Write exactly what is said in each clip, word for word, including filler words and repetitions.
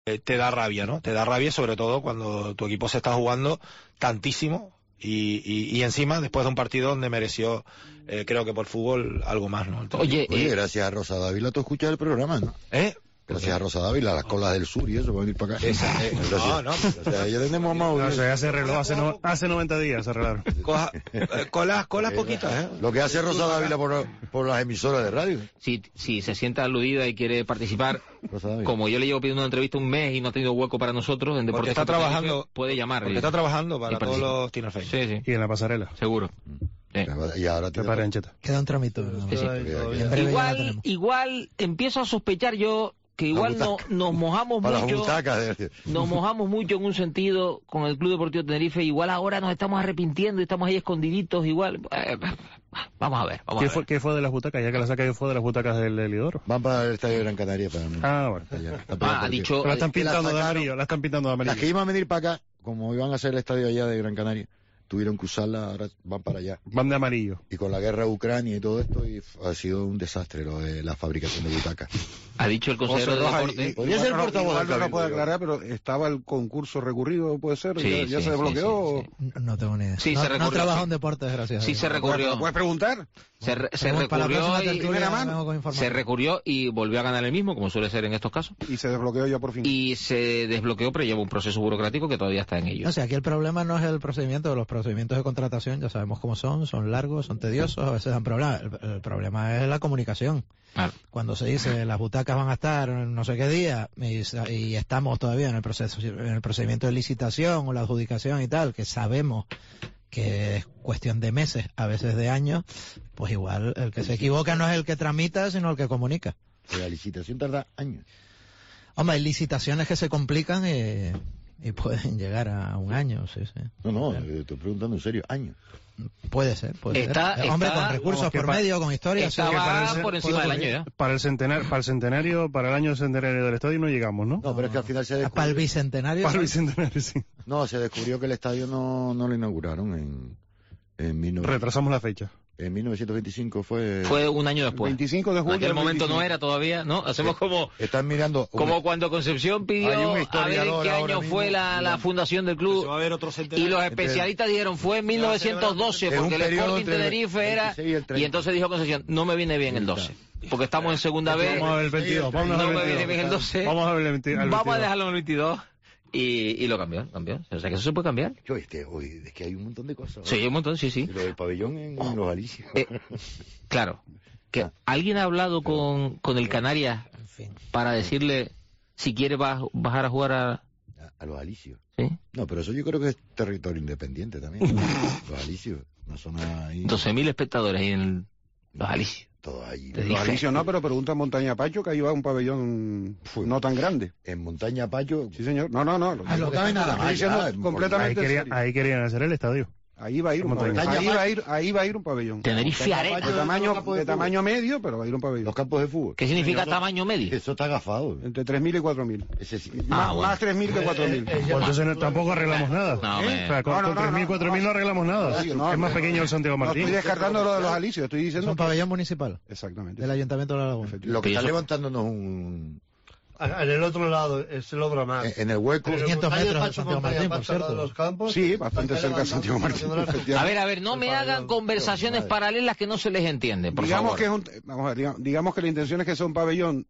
eh, te da rabia, ¿no? Te da rabia sobre todo cuando tu equipo se está jugando tantísimo y, y, y encima después de un partido donde mereció, eh, creo que por fútbol, algo más, ¿no? Oye, Oye, eh, gracias a Rosa Dávila tú escuchas el programa, ¿no? ¿Eh? Gracias a Rosa Dávila, las colas del sur y eso, van a venir para acá. Esa, eh, no, no. O sea, ya tenemos más No, audiencia. se hace reloj hace, no, hace noventa días, se arreglaron. Coja, eh, colas, colas poquitas, ¿eh? Lo que hace Rosa Dávila por, por las emisoras de radio. si, si se siente aludida y quiere participar, Rosa Dávila. como yo le llevo pidiendo una entrevista un mes y no ha tenido hueco para nosotros, en Porque Deportes está Punto Tenerife, trabajando, puede llamar. porque y- está trabajando para y todos participa. los tinerfeños. Sí, sí, Y en la pasarela. seguro. Sí. Y ahora Te tiene... para Ancheta. Queda un tramito. Sí, sí. En breve ya la Igual, tenemos. igual empiezo a sospechar yo que igual no, butaca. nos mojamos Para las mucho. butacas. de- Nos mojamos mucho en un sentido con el Club Deportivo Tenerife, igual ahora nos estamos arrepintiendo y estamos ahí escondiditos, igual. Eh, Vamos a ver, vamos ¿Qué a ver. fue, ¿Qué fue de las butacas? Ya que la saca que fue de las butacas del, del Lidoro. Van para el estadio de Gran Canaria. Para... Ah, bueno. Allá. Está Ah, pegado ha porque- dicho... La están que la pintando de sacaron- amarillo, la están pintando de Las que amarillo. iban a venir para acá, como iban a hacer el estadio allá de Gran Canaria, tuvieron que usarla, ahora van para allá. Van de amarillo. Y con la guerra de Ucrania y todo esto, y f- ha sido un desastre lo de la fabricación de butacas. Ha dicho el consejero de José Rojas, deporte. y- Podría igual ser no- portavoz igual del no lo puede Cabildo, aclarar, pero estaba el concurso recurrido, puede ser, Sí, ya, ya sí, se sí, desbloqueó. sí, sí. No, no tengo ni idea. Sí, no, se no recurrió, trabajo sí. en deportes, gracias. a Sí Dios. se recurrió, ¿Puedes preguntar? se, re- se Pero para la recurrió próxima y, tertulia primera mano. vengo con información. se recurrió y volvió a ganar el mismo, como suele ser en estos casos. Y se desbloqueó ya por fin. Y se desbloqueó, pero lleva un proceso burocrático que todavía está en ello. No sé, aquí el problema no es el procedimiento, los procedimientos de contratación ya sabemos cómo son, son largos, son tediosos, a veces dan problemas. El, el problema es la comunicación. Claro. Cuando se dice las butacas van a estar en no sé qué día y, y estamos todavía en el proceso, en el procedimiento de licitación o la adjudicación y tal, que sabemos que es cuestión de meses, a veces de años, pues igual el que se equivoca no es el que tramita, sino el que comunica. La licitación tarda años. Hombre, hay licitaciones que se complican y, y pueden llegar a un año, sí, sí. No, no, eh, estoy preguntando en serio, años. Puede ser, puede Está- ser. Eh, Hombre, está- con recursos vamos, que por pa- medio, con historias. sí, Estaba que parece- por encima puede del año ocurrir. ya. Para el centenario, para el centenario, para el año centenario del estadio no llegamos, ¿no? No, pero es que al final se Para el descubrió, bicentenario. Para el bicentenario, sí. no, se descubrió que el estadio no, no lo inauguraron en, en, mil nove- Retrasamos la fecha. en mil novecientos veinticinco. Fue... Fue un año después. veinticinco de En julio. aquel del momento no veinticinco. era todavía, ¿no? Hacemos como... Están mirando... un- Como cuando Concepción pidió Hay un a ver en historiador qué ahora año mismo, fue la, la fundación del Se va a club ver otro y centenario. los especialistas dijeron fue en mil novecientos doce Es un porque el periodo Sporting entre el Tenerife era veintiséis y el treinta. y entonces dijo Concepción no me viene bien el doce porque estamos en segunda B, Vamos a ver el veintidós. Vamos a ver no el me viene bien el veintidós. doce, Vamos a ver el veintidós. el vamos a veintidós. dejarlo en el veintidós y, y lo cambió, cambió. O sea que eso se puede cambiar. Yo, este, hoy, es que hay un montón de cosas. Sí, un montón, sí, sí. Y lo del pabellón en, en los Alicios. Eh, claro. Que Ah. ¿Alguien ha hablado con, con el Canarias En fin. para decirle si quiere baj- bajar a jugar a... A, a los Alicios. ¿Sí? No, pero eso yo creo que es territorio independiente también. Los Alicios, una zona ahí. doce mil espectadores ahí en los Alicios. Todo ahí. Te Los dije. Alicios no, pero pregunta a Montaña Pacho, que ahí va un pabellón Fue. no tan grande. En Montaña Payo. Sí, señor. No, no, no. Ah, lo que no hay está- nada Estoy más. diciendo ya, Ahí, completamente en quería- serio. ahí querían hacer el estadio. Ahí va a ir un Montaña pabellón. Ahí Pacho. va a ir, ahí va a ir un pabellón. Tenerife Montaña Arena. Payo. De tamaño, campo de de tamaño medio, pero va a ir un pabellón. Los campos de fútbol. ¿Qué significa tamaño medio? Eso está agafado. Entre tres mil y cuatro mil. Ese sí. Más, bueno. más tres mil que cuatro mil. Pues entonces no- tampoco arreglamos nada. No, ¿Eh? hombre. O sea, con, No, no, con no, tres mil, no, cuatro mil no arreglamos nada. Sí, no, es más no, pequeño el Santiago No Martín. estoy descartando lo de los Alicios, estoy Es diciendo un que... pabellón municipal Exactamente. del Ayuntamiento de La Laguna. Lo que Y está eso- levantándonos un. En el otro lado es el obra más. En, en el hueco. Pero quinientos Montaña metros de Pacho, Santiago Montaña Martín, por Pacho, al lado cierto. de los campos, Sí, bastante están cerca de Santiago levantando, Martín. haciendo la- A ver, a ver, no me hagan conversaciones paralelas que no se les entiende, por digamos favor. que es un, vamos a ver, digamos, digamos que la intención es que sea un pabellón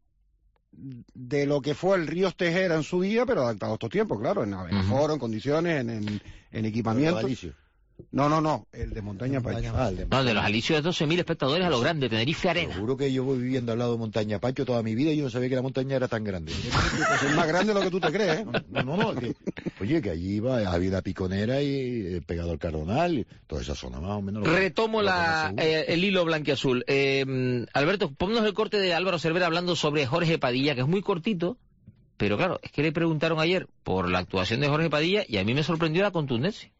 de lo que fue el Ríos Tejera en su día, pero adaptado a estos tiempos, claro, en, en Ujú. foro, en condiciones, en, en, en equipamiento. Los Alicios. No, no, no, el de Montaña Pacho. Montaña Ah, el de- No, de los Alicios de doce mil espectadores a lo grande, Tenerife Arena. Seguro que yo voy viviendo al lado de Montaña Pacho toda mi vida y yo no sabía que la montaña era tan grande. Pues es más grande de lo que tú te crees, ¿eh? No, no, no. que- oye, que allí iba, había la Piconera y el Pegador Cardonal, y toda esa zona más o menos. lo- Retomo lo la, conozco seguro. eh, el hilo blanquiazul. Eh, Alberto, ponnos el corte de Álvaro Cervera hablando sobre Jorge Padilla, que es muy cortito, pero claro, es que le preguntaron ayer por la actuación de Jorge Padilla y a mí me sorprendió la contundencia.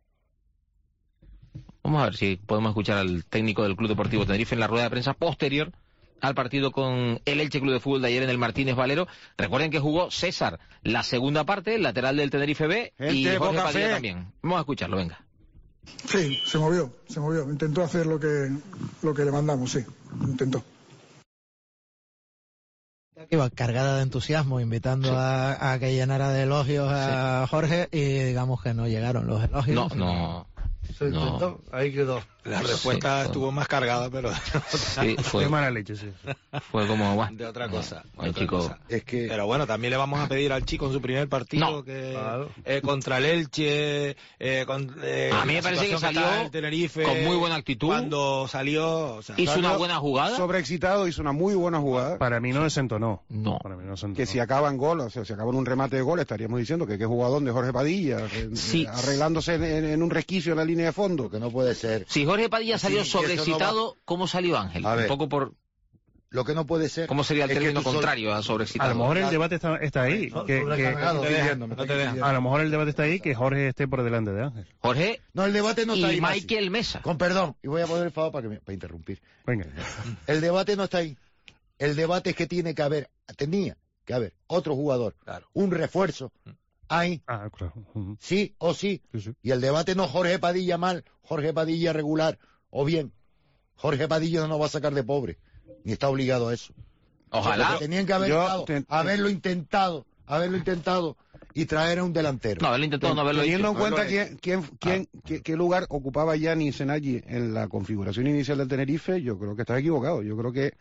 Vamos a ver si podemos escuchar al técnico del Club Deportivo Tenerife en la rueda de prensa posterior al partido con el Elche Club de Fútbol de ayer en el Martínez Valero. Recuerden que jugó César la segunda parte, el lateral del Tenerife B, y Gente, Jorge poca Padilla fe. también. Vamos a escucharlo, venga. Sí, se movió, se movió. Intentó hacer lo que, lo que le mandamos, sí, intentó. Iba cargada de entusiasmo, invitando sí. a, a que llenara de elogios a sí. Jorge, y digamos que no llegaron los elogios. No, no. Se intentó, no. Ahí quedó. La respuesta sí, estuvo más cargada, pero sí, fue de mala leche, sí. Fue como bueno, de otra cosa. No, de el otra chico. Cosa. Es que... Pero bueno, también le vamos a pedir al chico en su primer partido no. que claro. eh, contra el Elche, eh, con, eh, a mí me parece que salió que Tenerife, con muy buena actitud. Cuando salió, o sea, hizo salió una buena jugada. Sobreexcitado, hizo una muy buena jugada. Para mí no desentonó. No. Para mí no desentonó. Que si acaba en gol, o sea, si acaba en un remate de gol, estaríamos diciendo que qué jugador de Jorge Padilla, sí. arreglándose en, en, en un resquicio en la línea de fondo. Que no puede ser. Si Jorge Padilla salió sí, sobreexcitado, no va... ¿cómo salió Ángel? A Un ver, poco por... Lo que no puede ser... ¿Cómo sería el es término sol... contrario a sobreexcitado? A lo mejor el debate está, está ahí. So, que, que, no te dejan, no te dejan. A lo mejor el debate está ahí que Jorge esté por delante de Ángel. Jorge no, el debate no está y ahí. Michael Mesa. Con perdón, y voy a poner el favor para, que me... para interrumpir. Venga. El debate no está ahí. El debate es que tiene que haber, tenía que haber otro jugador, claro. un refuerzo, ahí, ah, claro. uh-huh. sí o sí. Sí, sí. Y el debate no Jorge Padilla mal, Jorge Padilla regular, o bien, Jorge Padilla no nos va a sacar de pobre, ni está obligado a eso. Ojalá. O sea, tenían que haber Yo, estado, te, te... haberlo intentado, haberlo intentado y traer a un delantero. No, haberlo intentado, no haberlo Teniendo hecho. en cuenta quién, quién, quién, ah. qué, qué lugar ocupaba Gianni Senaggi en la configuración inicial del Tenerife, yo creo que estás equivocado. Yo creo que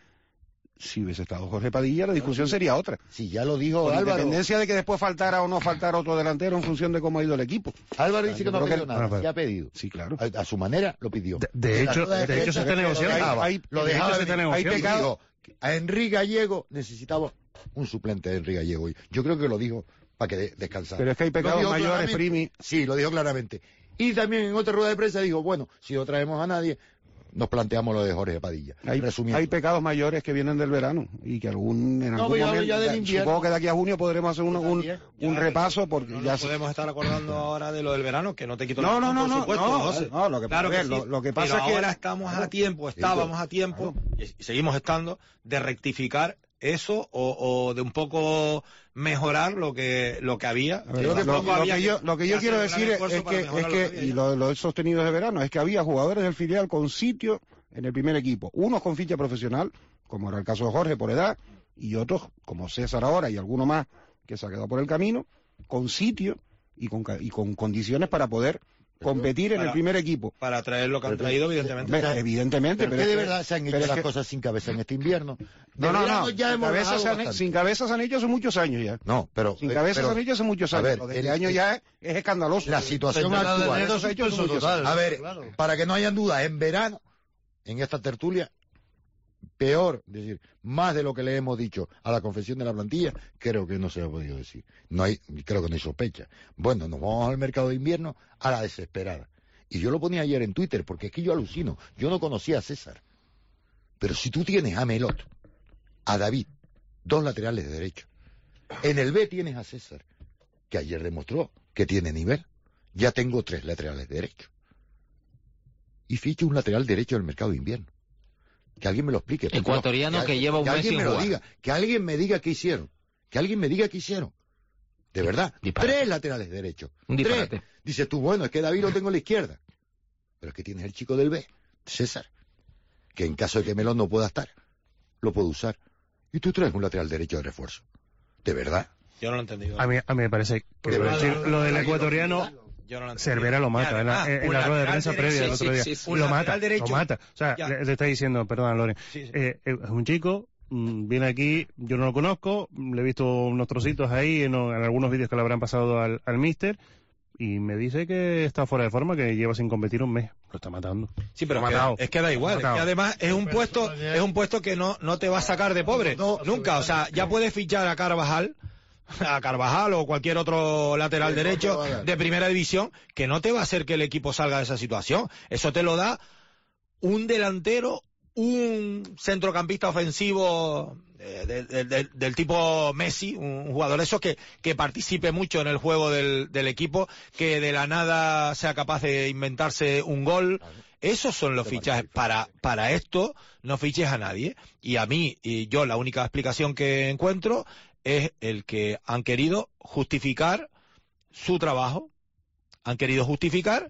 si hubiese estado Jorge Padilla, la discusión sería otra. Sí, ya lo dijo Con Álvaro. independencia de que después faltara o no faltara otro delantero en función de cómo ha ido el equipo. Álvaro dice que no ha pedido que... nada, ah, sí ha pedido. Sí, claro. A, a su manera lo pidió. De, de hecho, de, de hecho se está negociando. Hay, lo dejaba, se está hay negociando. pecado. A Enrique Gallego necesitaba un suplente de Enrique Gallego. Yo creo que lo dijo para que de, descansara. Pero es que hay pecados mayores, Primi. Sí, lo dijo claramente. Y también en otra rueda de prensa dijo, bueno, si no traemos a nadie, nos planteamos lo de Jorge Padilla. Hay, hay pecados mayores que vienen del verano y que algún, en no, algún ya, momento, ya del invierno. Supongo que de aquí a junio podremos hacer un, un, ya, un ya, repaso porque no ya nos podemos estar acordando ahora de lo del verano, que no te quito no, la no, no, por no, supuesto, no, José. no, lo que, claro que ver, sí, lo, lo que pasa pero es que ahora estamos a tiempo, estábamos a tiempo y seguimos estando de rectificar eso o, o de un poco mejorar lo que lo que había. Ver, lo, que, lo, lo, que yo, lo que yo quiero decir es, es que, es que, que y lo, lo he sostenido de verano, es que había jugadores del filial con sitio en el primer equipo, unos con ficha profesional, como era el caso de Jorge por edad, y otros, como César ahora y alguno más que se ha quedado por el camino, con sitio y con, y con condiciones para poder competir para, en el primer equipo. Para traer lo que han traído, evidentemente. Pero, evidentemente. Pero, pero es que de que, verdad se han hecho las que... cosas sin cabeza en este invierno. No, no, no. Ya hemos cabeza se han, sin cabeza se han hecho hace muchos años ya. No, pero... Sin cabeza pero, se han hecho hace muchos años. A ver, este año el, ya es, es escandaloso. La situación actual. Enero se ha hecho muchos total, a ver, claro. Para que no hayan dudas, en verano, en esta tertulia, peor, es decir, más de lo que le hemos dicho a la confesión de la plantilla, creo que no se ha podido decir. No hay, creo que no hay sospecha. Bueno, nos vamos al mercado de invierno a la desesperada. Y yo lo ponía ayer en Twitter, porque es que yo alucino. Yo no conocía a César. Pero si tú tienes a Melot, a David, dos laterales de derecho, en el B tienes a César, que ayer demostró que tiene nivel. Ya tengo tres laterales de derecho. Y ficho un lateral derecho del mercado de invierno. Que alguien me lo explique. Ecuatoriano no, que, que lleva un que mes alguien sin me lo jugar. diga, que alguien me diga qué hicieron. Que alguien me diga qué hicieron. De verdad. Disparate. Tres laterales derechos. Un disparate. Tres. Dices tú, bueno, es que David lo tengo a la izquierda. Pero es que tienes el chico del B, César, que en caso de que Melón no pueda estar, lo puede usar. Y tú traes un lateral derecho de refuerzo. ¿De verdad? Yo no lo he entendido. A mí, a mí me parece que De decir, lo del ecuatoriano... Yo no lo Cervera lo mata, en la, en la rueda de prensa previa del otro día. Sí, sí, lo mata, derecho. lo mata. O sea, le, le está diciendo, perdón, Loren, sí, sí. Eh, es un chico, mmm, viene aquí, yo no lo conozco, le he visto unos trocitos ahí en, en algunos vídeos que le habrán pasado al, al míster, y me dice que está fuera de forma, que lleva sin competir un mes. Lo está matando. Sí, pero es que, es que da igual. Es que además es un puesto, es un puesto que no, no te va a sacar de pobre. No, nunca. O sea, ya puedes fichar a Carvajal, a Carvajal o cualquier otro lateral sí, derecho de primera división, que no te va a hacer que el equipo salga de esa situación. Eso te lo da un delantero, un centrocampista ofensivo eh, de, de, de, del tipo Messi, un jugador eso que, que participe mucho en el juego del, del equipo, que de la nada sea capaz de inventarse un gol. Esos son los fichajes. Para, para esto no fiches a nadie. Y a mí, y yo la única explicación que encuentro es el que han querido justificar su trabajo, han querido justificar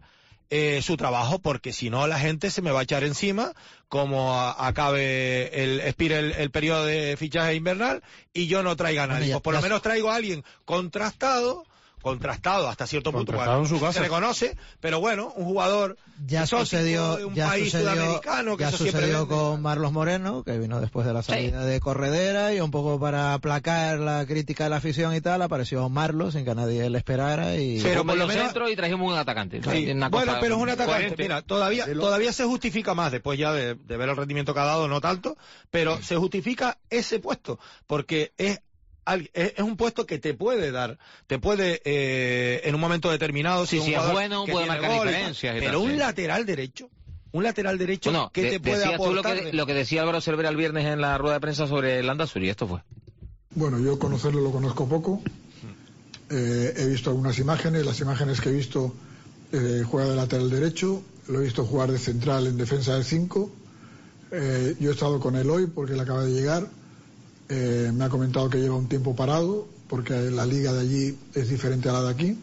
eh, su trabajo, porque si no la gente se me va a echar encima como a, acabe el expire el, el periodo de fichaje invernal y yo no traiga a nadie. Pues por lo menos traigo a alguien contrastado, contrastado hasta cierto punto, bueno, se le conoce, pero bueno, un jugador ya sucedió, de un ya país sucedió, sudamericano, que ya eso sucedió con Marlos Moreno, que vino después de la salida sí. de Corredera, y un poco para aplacar la crítica de la afición y tal, apareció Marlos sin que nadie le esperara y pero por lo menos centro y trajimos un atacante. Sí. Una bueno, cosa pero es un atacante, coherente. Mira, todavía todavía se justifica más después ya de, de ver el rendimiento que ha dado, no tanto, pero se justifica ese puesto porque es es un puesto que te puede dar, te puede eh, en un momento determinado, si, si si es bueno puede marcar diferencias, pero un lateral derecho, un lateral derecho bueno, que de, te puede decías aportar. Tú lo, que, lo que decía Álvaro Cervera el viernes en la rueda de prensa sobre el Landázuri, esto fue. Bueno, yo conocerlo lo conozco poco, eh, he visto algunas imágenes, las imágenes que he visto eh, juega de lateral derecho, lo he visto jugar de central en defensa de cinco, eh, yo he estado con él hoy porque él acaba de llegar. Eh, me ha comentado que lleva un tiempo parado porque la liga de allí es diferente a la de aquí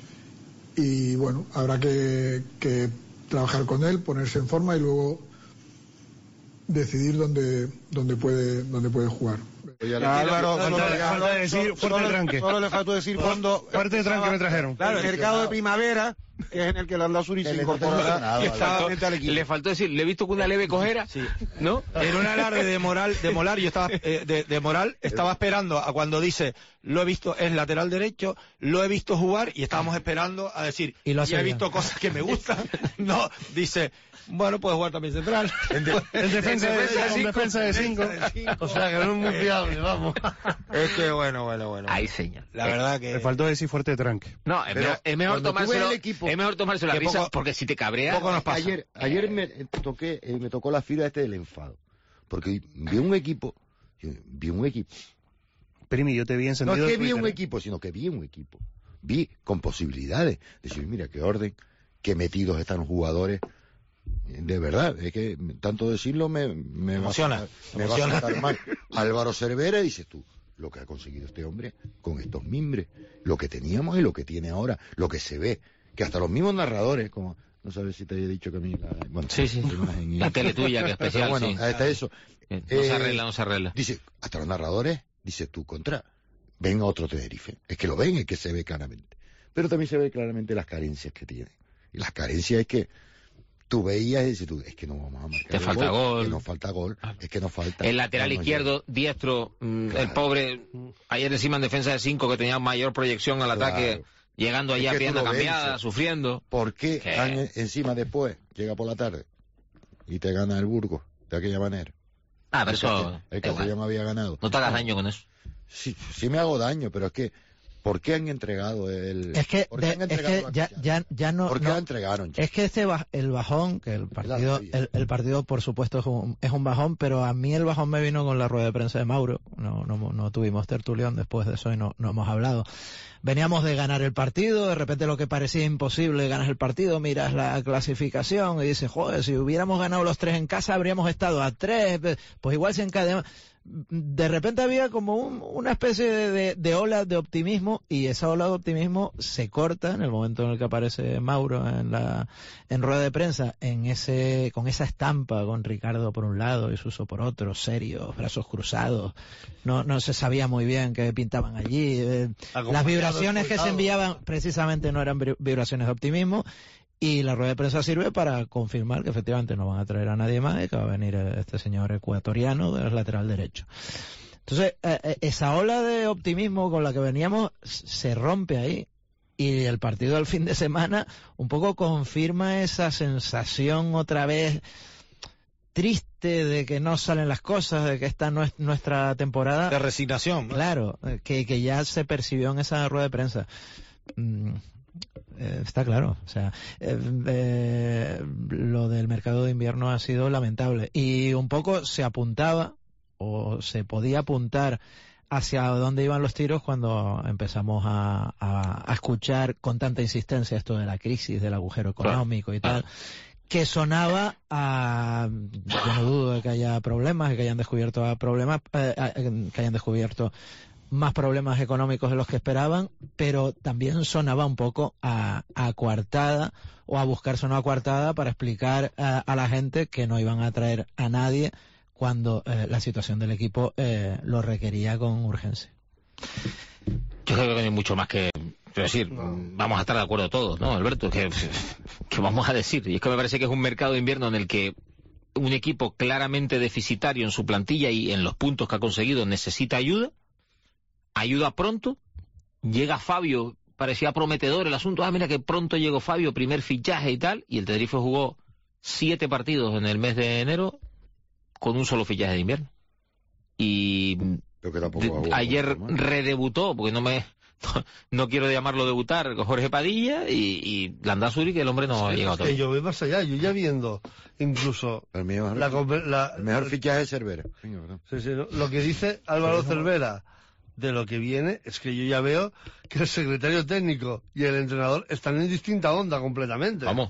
y bueno, habrá que, que trabajar con él, ponerse en forma y luego decidir dónde, dónde, puede, dónde puede jugar. Álvaro, solo, falta, falta decir fuerte solo, tranque. Solo le faltó decir cuando fuerte tranque me trajeron. Claro, el mercado de primavera, que es en el que el Landázuri se incorporará al equipo. Le faltó decir, le he visto con una leve cojera, sí. ¿no? En un alarde de moral, de moral, yo estaba eh, de, de moral, estaba esperando a cuando dice, lo he visto, es lateral derecho, lo he visto jugar y estábamos esperando a decir, y, lo y he visto cosas que me gustan. No, dice, bueno, puede jugar también central. En, de, en defensa, en defensa, de, cinco, defensa de cinco. O sea, que no es muy fiable, vamos. Es que bueno, bueno, bueno. Ahí señal. La verdad que... Le faltó decir fuerte tranque. No, es mejor, es mejor tomárselo, equipo, es mejor tomárselo a risa, porque si te cabrea... Poco nos pasa. Ayer, ayer me, toqué, eh, me tocó la fibra este del enfado. Porque vi un equipo, vi un equipo. Primi, yo te vi encendido. No es que vi un equipo, sino que vi un equipo. Vi con posibilidades. Decir, mira, qué orden, qué metidos están los jugadores. De verdad, es que tanto decirlo me, me emociona. Va a, me emociona. va a sentar mal. Álvaro Cervera, dices tú, lo que ha conseguido este hombre con estos mimbres, lo que teníamos y lo que tiene ahora, lo que se ve, que hasta los mismos narradores, como no sabes si te he dicho que a mí la, bueno, sí, sí. Imagen, la tele tuya, que es especial, bueno, sí. hasta eso. No eh, se arregla, no se arregla. Dice, hasta los narradores, dices tú, contra, ven a otro Tenerife. Es que lo ven, es que se ve claramente. Pero también se ve claramente las carencias que tiene. Y las carencias es que tú veías y dices tú, es que no vamos a marcar. Te falta gol, gol. Que nos falta gol, es que nos falta. El lateral izquierdo, llega. diestro, claro. El pobre, ayer encima en defensa de cinco que tenía mayor proyección al claro. ataque, llegando allá a pierna cambiada, ves, sufriendo. ¿Por qué ¿Qué? encima después, llega por la tarde y te gana el Burgos de aquella manera? Ah, pero eso... El, el Castellón había ganado. No te hagas daño con eso. Sí, sí me hago daño, pero es que ¿por qué han entregado el...? Es que, de, es que ya, ya, ya no... ¿Por qué no, la entregaron? Es que este ba, el bajón, que el partido, el, el partido por supuesto es un, es un bajón, pero a mí el bajón me vino con la rueda de prensa de Mauro. No, no, no tuvimos tertulión después de eso y no, no hemos hablado. Veníamos de ganar el partido, de repente lo que parecía imposible, ganas el partido, miras la clasificación y dices, joder, si hubiéramos ganado los tres en casa habríamos estado a tres, pues igual se encadena. De repente había como un, una especie de, de, de ola de optimismo y esa ola de optimismo se corta en el momento en el que aparece Mauro en la en rueda de prensa en ese con esa estampa con Ricardo por un lado y Suso por otro, serios, brazos cruzados, no no se sabía muy bien qué pintaban allí, eh, las vibraciones que se enviaban precisamente no eran vibraciones de optimismo. Y la rueda de prensa sirve para confirmar que efectivamente no van a traer a nadie más y que va a venir este señor ecuatoriano del lateral derecho. Entonces, eh, esa ola de optimismo con la que veníamos se rompe ahí. Y el partido del fin de semana un poco confirma esa sensación otra vez triste de que no salen las cosas, de que esta no es nuestra temporada. De resignación, ¿no? Claro, que, que ya se percibió en esa rueda de prensa. Mm. Eh, está claro, o sea, eh, eh, lo del mercado de invierno ha sido lamentable y un poco se apuntaba o se podía apuntar hacia dónde iban los tiros cuando empezamos a, a, a escuchar con tanta insistencia esto de la crisis, del agujero económico y tal, que sonaba a, yo no dudo de que haya problemas, de que hayan descubierto problemas, eh, que hayan descubierto más problemas económicos de los que esperaban, pero también sonaba un poco a, a coartada o a buscarse una coartada para explicar a, a la gente que no iban a traer a nadie cuando eh, la situación del equipo eh, lo requería con urgencia. Yo creo que no hay mucho más que decir. Vamos a estar de acuerdo todos, ¿no, Alberto? ¿Qué, qué vamos a decir? Y es que me parece que es un mercado de invierno en el que un equipo claramente deficitario en su plantilla y en los puntos que ha conseguido necesita ayuda. Ayuda pronto. Llega Fabio, parecía prometedor el asunto. Ah, mira que pronto llegó Fabio, primer fichaje y tal. Y el Tenerife jugó siete partidos en el mes de enero con un solo fichaje de invierno. Y de, ayer redebutó, porque no me no, no quiero llamarlo debutar, Jorge Padilla y, y Landázuri, que el hombre no sí, ha llegado es todavía. Que yo voy más allá, yo ya viendo incluso el mejor, la, la, el mejor fichaje es Cervera. Sí, sí, ¿no? Lo que dice Álvaro Cervera de lo que viene es que yo ya veo que el secretario técnico y el entrenador están en distinta onda completamente. Vamos.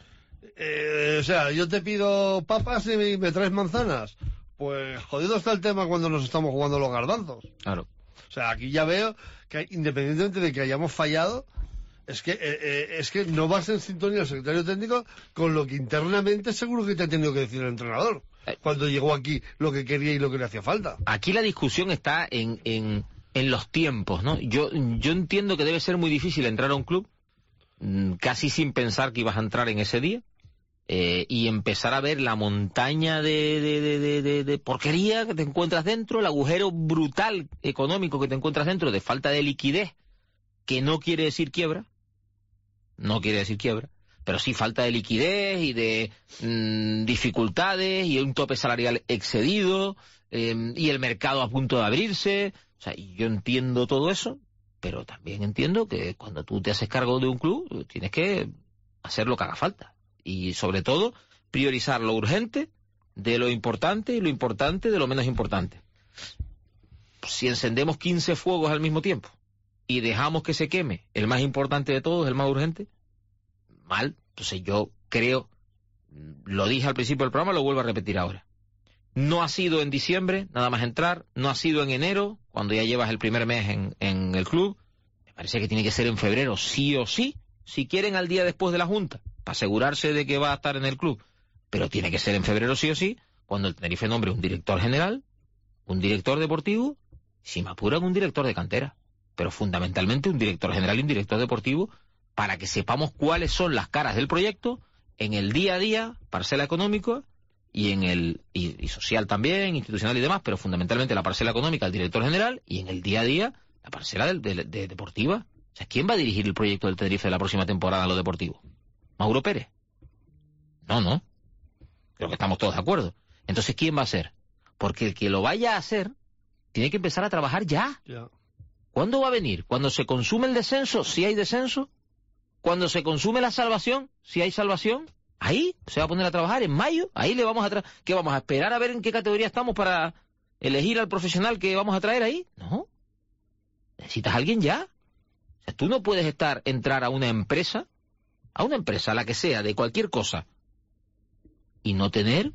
Eh, o sea, yo te pido papas y me traes manzanas. Pues jodido está el tema cuando nos estamos jugando los garbanzos. Claro. O sea, aquí ya veo que independientemente de que hayamos fallado, es que eh, eh, es que no vas en sintonía el secretario técnico con lo que internamente seguro que te ha tenido que decir el entrenador cuando llegó aquí lo que quería y lo que le hacía falta. Aquí la discusión está en, en, en los tiempos, ¿no? Yo, yo entiendo que debe ser muy difícil entrar a un club mmm, casi sin pensar que ibas a entrar en ese día. Eh, y empezar a ver la montaña de, de, de, de, de, de porquería que te encuentras dentro, el agujero brutal económico que te encuentras dentro, de falta de liquidez, que no quiere decir quiebra, no quiere decir quiebra, pero sí falta de liquidez y de mmm, dificultades y un tope salarial excedido eh, y el mercado a punto de abrirse. O sea, yo entiendo todo eso, pero también entiendo que cuando tú te haces cargo de un club tienes que hacer lo que haga falta. Y sobre todo, priorizar lo urgente de lo importante y lo importante de lo menos importante. Si encendemos quince fuegos al mismo tiempo y dejamos que se queme el más importante de todos, el más urgente, mal. Entonces yo creo, lo dije al principio del programa, lo vuelvo a repetir ahora. No ha sido en diciembre, nada más entrar, no ha sido en enero, cuando ya llevas el primer mes en, en el club. Me parece que tiene que ser en febrero, sí o sí, si quieren al día después de la Junta, para asegurarse de que va a estar en el club. Pero tiene que ser en febrero sí o sí, cuando el Tenerife nombre un director general, un director deportivo, si me apuran un director de cantera, pero fundamentalmente un director general y un director deportivo, para que sepamos cuáles son las caras del proyecto en el día a día, parcela económica, y en el y, y social también, institucional y demás, pero fundamentalmente la parcela económica, el director general, y en el día a día, la parcela de, de, de deportiva. O sea, ¿quién va a dirigir el proyecto del Tenerife de la próxima temporada a lo deportivo? ¿Mauro Pérez? No, no. Creo que estamos todos de acuerdo. Entonces, ¿quién va a hacer? Porque el que lo vaya a hacer tiene que empezar a trabajar ya. Ya. ¿Cuándo va a venir? ¿Cuando se consume el descenso? Si hay descenso. ¿Cuando se consume la salvación? Si hay salvación. Ahí se va a poner a trabajar en mayo. Ahí le vamos a traer. ¿Qué vamos a esperar a ver en qué categoría estamos para elegir al profesional que vamos a traer ahí? No. Necesitas a alguien ya. O sea, tú no puedes estar, entrar a una empresa, a una empresa, la que sea, de cualquier cosa, y no tener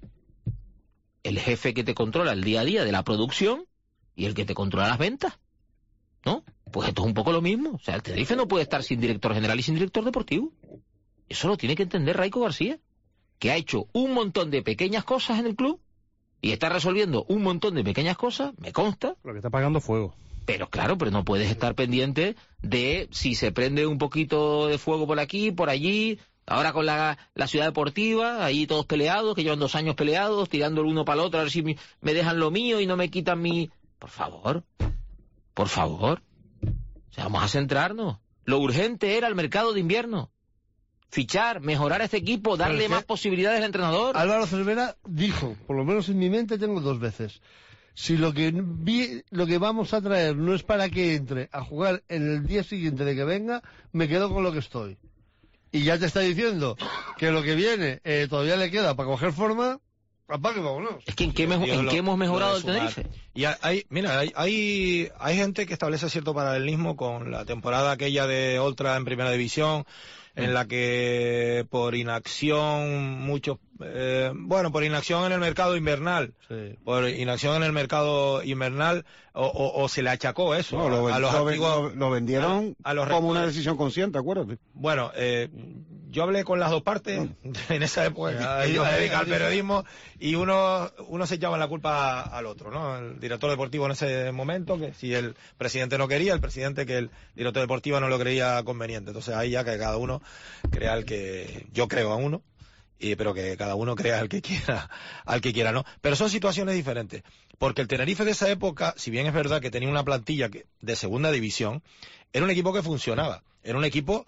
el jefe que te controla el día a día de la producción y el que te controla las ventas, ¿no? Pues esto es un poco lo mismo. O sea, el Tenerife no puede estar sin director general y sin director deportivo. Eso lo tiene que entender Raico García, que ha hecho un montón de pequeñas cosas en el club y está resolviendo un montón de pequeñas cosas, me consta. Lo que está pagando fuego. Pero claro, pero no puedes estar pendiente de si se prende un poquito de fuego por aquí, por allí, ahora con la, la ciudad deportiva, ahí todos peleados, que llevan dos años peleados, tirando el uno para el otro, a ver si me, me dejan lo mío y no me quitan mi... Por favor, por favor. O sea, vamos a centrarnos. Lo urgente era el mercado de invierno. Fichar, mejorar a este equipo, darle es más posibilidades al entrenador. Álvaro Cervera dijo, por lo menos en mi mente tengo dos veces... Si lo que vi, lo que vamos a traer no es para que entre a jugar en el día siguiente de que venga, me quedo con lo que estoy. Y ya te está diciendo que lo que viene eh, todavía le queda para coger forma, apague, vámonos. Es que en qué, me, en lo, qué hemos mejorado el sumar. Tenerife. Y hay, mira, hay, hay, hay gente que establece cierto paralelismo con la temporada aquella de Oltra en Primera División, en la que por inacción muchos, eh, bueno, por inacción en el mercado invernal, sí. por inacción en el mercado invernal, o, o, o se le achacó eso no, lo, a los lo, antiguos, lo, lo vendieron a, a los como una decisión consciente, acuérdate. Bueno, eh, yo hablé con las dos partes en esa época, yo me dedicaba al periodismo y uno, uno se echaba la culpa al otro, ¿no? El director deportivo en ese momento, que si el presidente no quería, el presidente que el director deportivo no lo creía conveniente. Entonces ahí ya que cada uno crea el que, yo creo a uno, y, pero que cada uno crea al que quiera, al que quiera, ¿no? Pero son situaciones diferentes, porque el Tenerife de esa época, si bien es verdad que tenía una plantilla que, de segunda división, era un equipo que funcionaba, era un equipo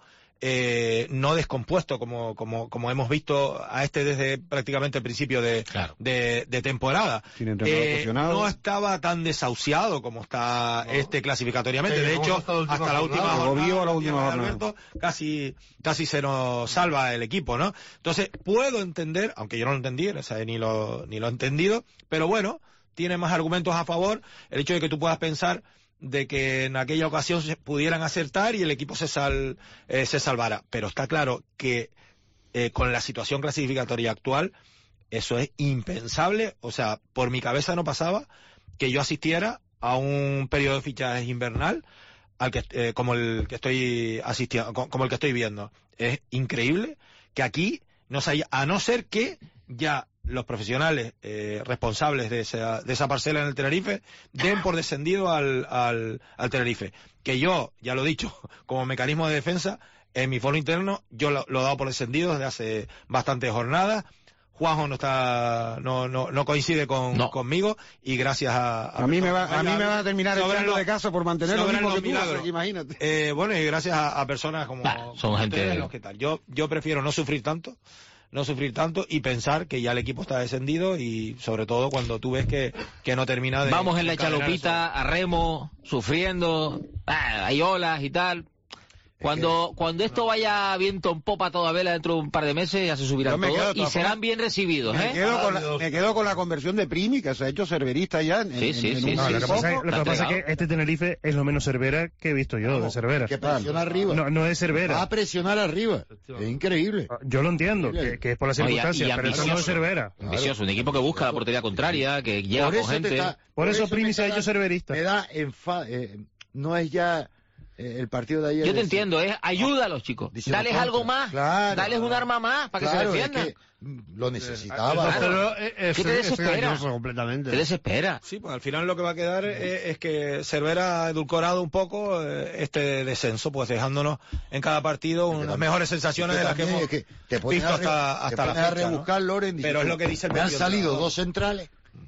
Eh, no descompuesto como, como, como hemos visto a este desde prácticamente el principio de, claro. de, de temporada. Eh, no estaba tan desahuciado como está no. este clasificatoriamente. Sí, de hecho, hasta la última hasta la última jornada, jornada, la última jornada. Alberto, casi, casi se nos salva el equipo, ¿no? Entonces, puedo entender, aunque yo no lo entendí, o sea, ni lo, ni lo he entendido, pero bueno, tiene más argumentos a favor el hecho de que tú puedas pensar de que en aquella ocasión se pudieran acertar y el equipo se sal, eh, se salvara. Pero está claro que eh, con la situación clasificatoria actual, eso es impensable. O sea, por mi cabeza no pasaba que yo asistiera a un periodo de fichajes invernal al que eh, como el que estoy asistiendo, como el que estoy viendo. Es increíble que aquí no se haya, a no ser que ya los profesionales eh, responsables de esa, de esa parcela en el Tenerife den por descendido al, al, al Tenerife. Que yo, ya lo he dicho, como mecanismo de defensa, en mi foro interno, yo lo, lo he dado por descendido desde hace bastantes jornadas. Juanjo no está, no, no, no coincide con, no. conmigo y gracias a... A, a mí me va, a mí me van a terminar echando de casa por mantener lo mismo que tú, milagros. Imagínate. Eh, bueno, y gracias a, a personas como... Nah, son gente... Los que tal. Yo, yo prefiero no sufrir tanto, no sufrir tanto y pensar que ya el equipo está descendido y sobre todo cuando tú ves que, que no termina de... Vamos en la chalupita, a remo, sufriendo, ah, hay olas y tal... Cuando, que, cuando esto no. vaya viento en popa toda vela dentro de un par de meses ya se subirán todos y serán bien recibidos, me ¿eh? Quedo con la, me quedo con la conversión de Primi, que se ha hecho cerverista ya en, sí, en, sí, en sí, un no, sí, Lo que pasa, es, lo que pasa es que este Tenerife es lo menos Cervera que he visto yo, no, de Cervera. Que presiona arriba. No, no es Cervera. Va a presionar arriba. Es increíble. Yo lo entiendo, que, que es por las circunstancias, no, pero eso no es Cervera. Ambicioso, un equipo que busca la portería contraria, que llega con gente. Está, por, por eso Primi se ha hecho cerverista. Me da enfado, eh, no es ya... el partido de ayer. Yo te entiendo, es ayuda a los chicos. Dales algo más, claro, dales un arma más para que claro, se defiendan. Es que lo necesitaba. Claro. Pero es, ¿Qué te desespera? Completamente. Te desespera. Sí, pues al final lo que va a quedar es, es que Cervera ha edulcorado un poco eh, este descenso, pues dejándonos en cada partido unas también, mejores sensaciones de las que hemos que te visto a, hasta, hasta la fecha. A rebuscar, ¿no? Loren, pero dice, es lo que dice el me han salido dos centrales.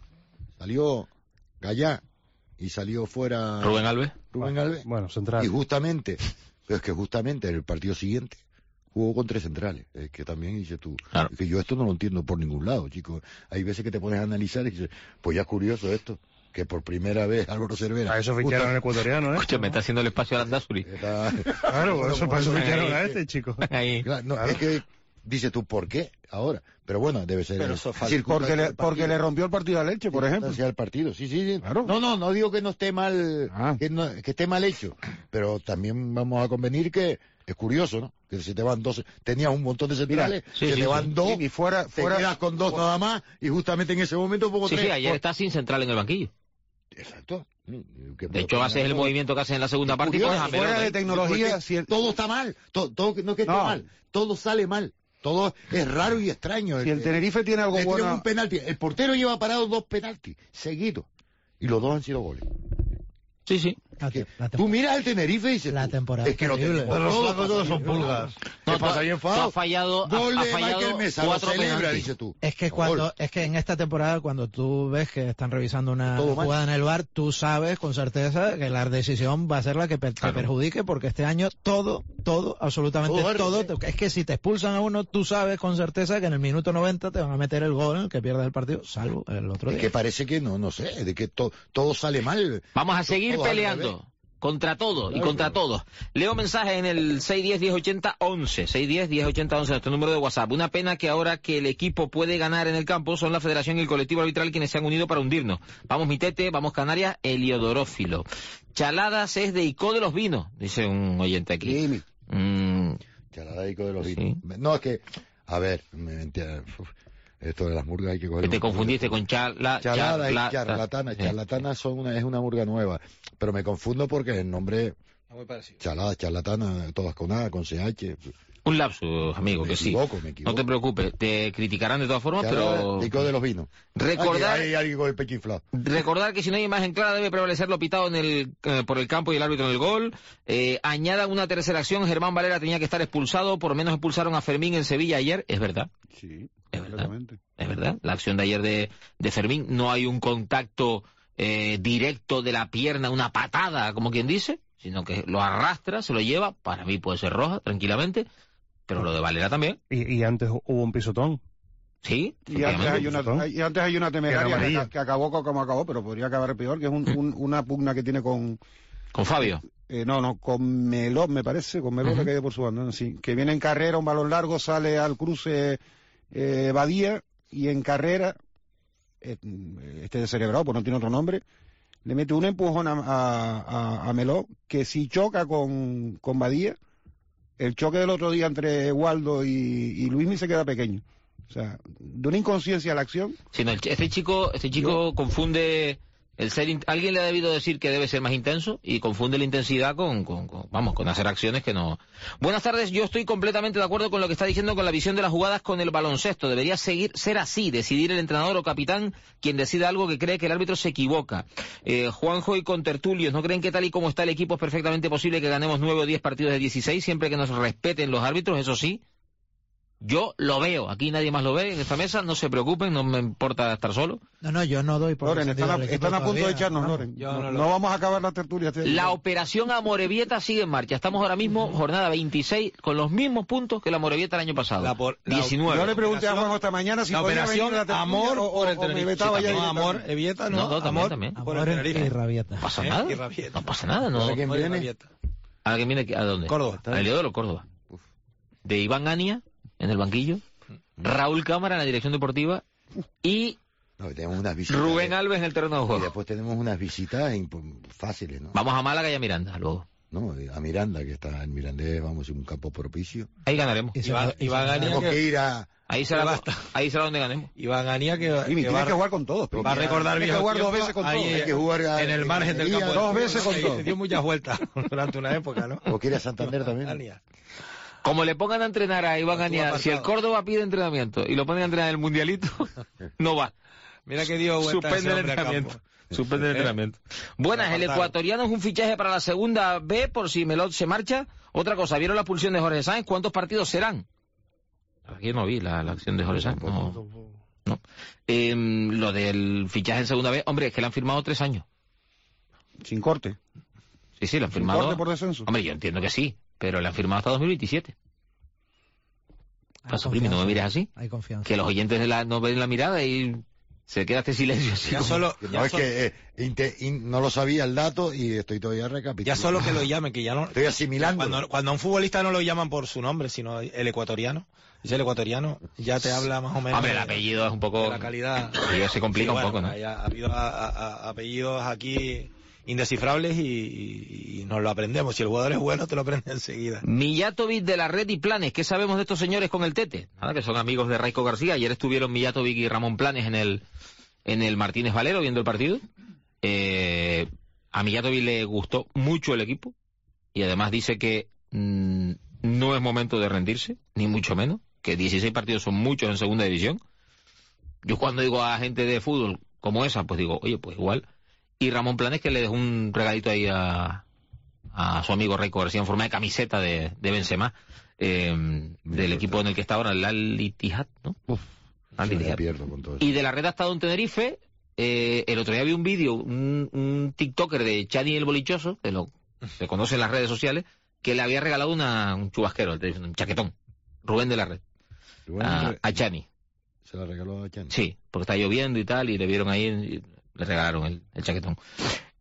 Salió Gallá y salió fuera Rubén Alves. Rubén Alves. Bueno, central. Y justamente, es que justamente en el partido siguiente jugó con tres centrales. Es que también dices tú, claro. Es que yo esto no lo entiendo por ningún lado, chicos. Hay veces que te pones a analizar y dices, pues ya es curioso esto, que por primera vez Álvaro Cervera. A eso ficharon al ecuatoriano, ¿eh? Escucha, me está haciendo el espacio a Landazuri. Está... Claro, por eso, por eso ficharon a este, chico. Ahí. Claro, no, claro. Es que dices tú, ¿por qué ahora? Pero bueno, debe ser... Pero eso es decir, porque, le, porque le rompió el partido a Leche, por ejemplo. Hacia el partido, sí, sí, sí. Claro. No, no, no digo que no esté mal, ah. que, no, que esté mal hecho, pero también vamos a convenir que es curioso, ¿no? Que si te van dos, tenías un montón de centrales, sí, que sí, te van sí. dos, y fuera, te fuera, quedas con dos fuera. Nada más, y justamente en ese momento poco Sí, tres. sí, ayer por... está sin central en el banquillo. Exacto. De hecho, haces el movimiento que haces en la segunda parte curioso, y pones a fuera de tecnología, si el... todo está mal, todo, todo no que esté no. mal, todo sale mal. Todo es raro y extraño. Si el Tenerife tiene algo bueno... un penalti. El portero lleva parado dos penaltis seguidos. Y los dos han sido goles. Sí, sí. La te, la tú miras al Tenerife y dices... La temporada es que lo tenemos. Pero los flacos todos son pulgas. No, tú, tú has fallado... Gol ha, de ha fallado Michael Mesa, lo celebra, dices tú. Es que, cuando, es que en esta temporada, cuando tú ves que están revisando una jugada en el V A R, tú sabes con certeza que la decisión va a ser la que per, claro. te perjudique, porque este año todo, todo, absolutamente todo, todo te, es que si te expulsan a uno, tú sabes con certeza que en el minuto noventa te van a meter el gol en el que pierdas el partido, salvo el otro día. Es que parece que no, no sé, de que to, todo sale mal. Vamos a seguir peleando contra todo y contra todos. Leo mensajes en el seis uno cero, uno cero ocho cero, once, seis uno cero, uno cero ocho cero, once, nuestro número de WhatsApp. Una pena que ahora que el equipo puede ganar en el campo son la federación y el colectivo arbitral quienes se han unido para hundirnos. Vamos Mitete, vamos Canarias, Heliodorófilo. Chaladas es de Icó de los Vinos, dice un oyente aquí. Sí. Mm. Chalada de Icó de los Vinos. Sí. No, es que, a ver, me entiendes. Esto de las murgas hay que coger... Que te confundiste con charla... Chalada charla, y charlatana. Charlatana son una, es una murga nueva. Pero me confundo porque el nombre... Chalada, charlatana, todas con A, con C H... Un lapsus, amigo, me que equivoco, sí. Me equivoco. No te preocupes, te criticarán de todas formas, Chalada, pero... Icó de los Vinos. Recordar... Hay alguien con el pecho inflado. Recordar que si no hay imagen clara debe prevalecer lo pitado en el, eh, por el campo y el árbitro en el gol. Eh, añadan una tercera acción, Germán Valera tenía que estar expulsado, por lo menos expulsaron a Fermín en Sevilla ayer, es verdad. Sí, es verdad. Es verdad, la acción de ayer de, de Fermín, no hay un contacto eh, directo de la pierna, una patada, como quien dice, sino que lo arrastra, se lo lleva, para mí puede ser roja, tranquilamente, pero lo de Valera también. Y, y antes hubo un pisotón. Sí. Y antes hay una, y antes hay una temeraria que, que acabó como acabó, pero podría acabar peor, que es un, un, una pugna que tiene con... ¿Con Fabio? Eh, no, no, con Meló, me parece, con Meló, uh-huh. que cae por su banda, sí, que viene en carrera, un balón largo, sale al cruce eh, Badía, y en carrera, eh, este descerebrado, pues no tiene otro nombre, le mete un empujón a, a, a Meló, que si choca con, con Badía, el choque del otro día entre Waldo y, y Luismi se queda pequeño. O sea, de una inconsciencia a la acción. Sí, no, este chico, este chico Yo... confunde el ser, in... alguien le ha debido decir que debe ser más intenso y confunde la intensidad con, con, con, vamos, con hacer acciones que no. Buenas tardes, yo estoy completamente de acuerdo con lo que está diciendo con la visión de las jugadas con el baloncesto. Debería seguir, ser así, decidir el entrenador o capitán quien decida algo que cree que el árbitro se equivoca. Eh, Juanjo y Contertulios, ¿no creen que tal y como está el equipo es perfectamente posible que ganemos nueve o diez partidos de dieciséis siempre que nos respeten los árbitros? Eso sí. Yo lo veo, aquí nadie más lo ve en esta mesa, no se preocupen, no me importa estar solo. No, no, yo no doy por... Loren, están a, están a punto de echarnos, no, Loren. No, no, no vamos a acabar la tertulia. La operación Amorebieta sigue en marcha. Estamos ahora mismo, jornada veintiséis, con los mismos puntos que la Amorebieta el año pasado. La por, la diecinueve. Yo le pregunté a Juanjo esta mañana si la podía operación venir la Amor o, por el Tenerife. No, no, Amor, Evieta, no, no, Amor, también, Amor por el Tenerife. Y Rabieta. No pasa nada, no pasa nada, no. ¿A quién viene? ¿A quién viene? ¿A dónde? Córdoba. A Heliodoro, Córdoba. De Iván Ania, en el banquillo. Raúl Cámara en la dirección deportiva y no, tenemos unas visitas Rubén de... Alves en el terreno de juego. Y después tenemos unas visitas fáciles, ¿no? Vamos a Málaga y a Miranda luego. No, a Miranda, que está en Mirandés, vamos, en un campo propicio. Ahí ganaremos. Y va, y va a ganar. Tenemos que ir a... Ahí será, basta. Ahí será donde ganemos. Y va a ganar que, y que va a que jugar con todos. Va a recordar bien. Hay que jugar dos veces con todos. Hay que jugar en el margen del campo. Dos veces con todos. Dio muchas vueltas durante una época, ¿no? ¿O quiere a Santander también? Como le pongan a entrenar a Iván Aniar, si el Córdoba pide entrenamiento y lo ponen a entrenar en el Mundialito, no va. Mira que dio vuelta. Suspende el entrenamiento. Suspende el entrenamiento. Buenas, el ecuatoriano es un fichaje para la segunda B por si Melot se marcha. Otra cosa, ¿vieron la expulsión de Jorge Sáenz? ¿Cuántos partidos serán? Aquí no vi la, la acción de Jorge Sáenz. No. no. Eh, lo del fichaje en segunda B, hombre, es que le han firmado tres años. Sin corte. Sí, sí, le han Sin firmado. corte por descenso. Hombre, yo entiendo que sí. Pero le han firmado hasta dos mil veintisiete. Paso, primo, no me mires así. Hay confianza. Que los oyentes de la, no ven la mirada y se queda este silencio. Así ya como... solo, no, ya es solo... que eh, inte, in, no lo sabía el dato y estoy todavía recapitulando. Ya solo que lo llamen, que ya no... Estoy asimilando. Cuando, cuando a un futbolista no lo llaman por su nombre, sino el ecuatoriano. Es el ecuatoriano, ya te habla más o menos... Hombre, el apellido es un poco... La calidad... Se complica sí, bueno, un poco, ¿no? Ha habido a, a, a, apellidos aquí... indescifrables y, y, y nos lo aprendemos. Si el jugador es bueno, te lo aprende enseguida. Mijatovic de la Red y Planes. ¿Qué sabemos de estos señores con el Tete? Nada, que son amigos de Raico García. Ayer estuvieron Mijatovic y Ramón Planes en el en el Martínez Valero viendo el partido. Eh, a Mijatovic le gustó mucho el equipo y además dice que mmm, no es momento de rendirse, ni mucho menos, que dieciséis partidos son muchos en segunda división. Yo cuando digo a gente de fútbol como esa, pues digo, oye, pues igual... Y Ramón Planes que le dejó un regalito ahí a, a su amigo Raico García en forma de camiseta de, de Benzema, eh, del equipo en el que está ahora, el Al-Ittihad, ¿no? Uf, Al-Ittihad. Pierdo con todo eso. Y de la red ha estado en Tenerife. Eh, el otro día vi un vídeo, un, un TikToker de Chani el Bolichoso, que lo se conoce en las redes sociales, que le había regalado una, un chubasquero, un chaquetón, Rubén de la Red, a, a Chani. ¿Se la regaló a Chani? Sí, porque está lloviendo y tal, y le vieron ahí... Y, le regalaron el, el chaquetón.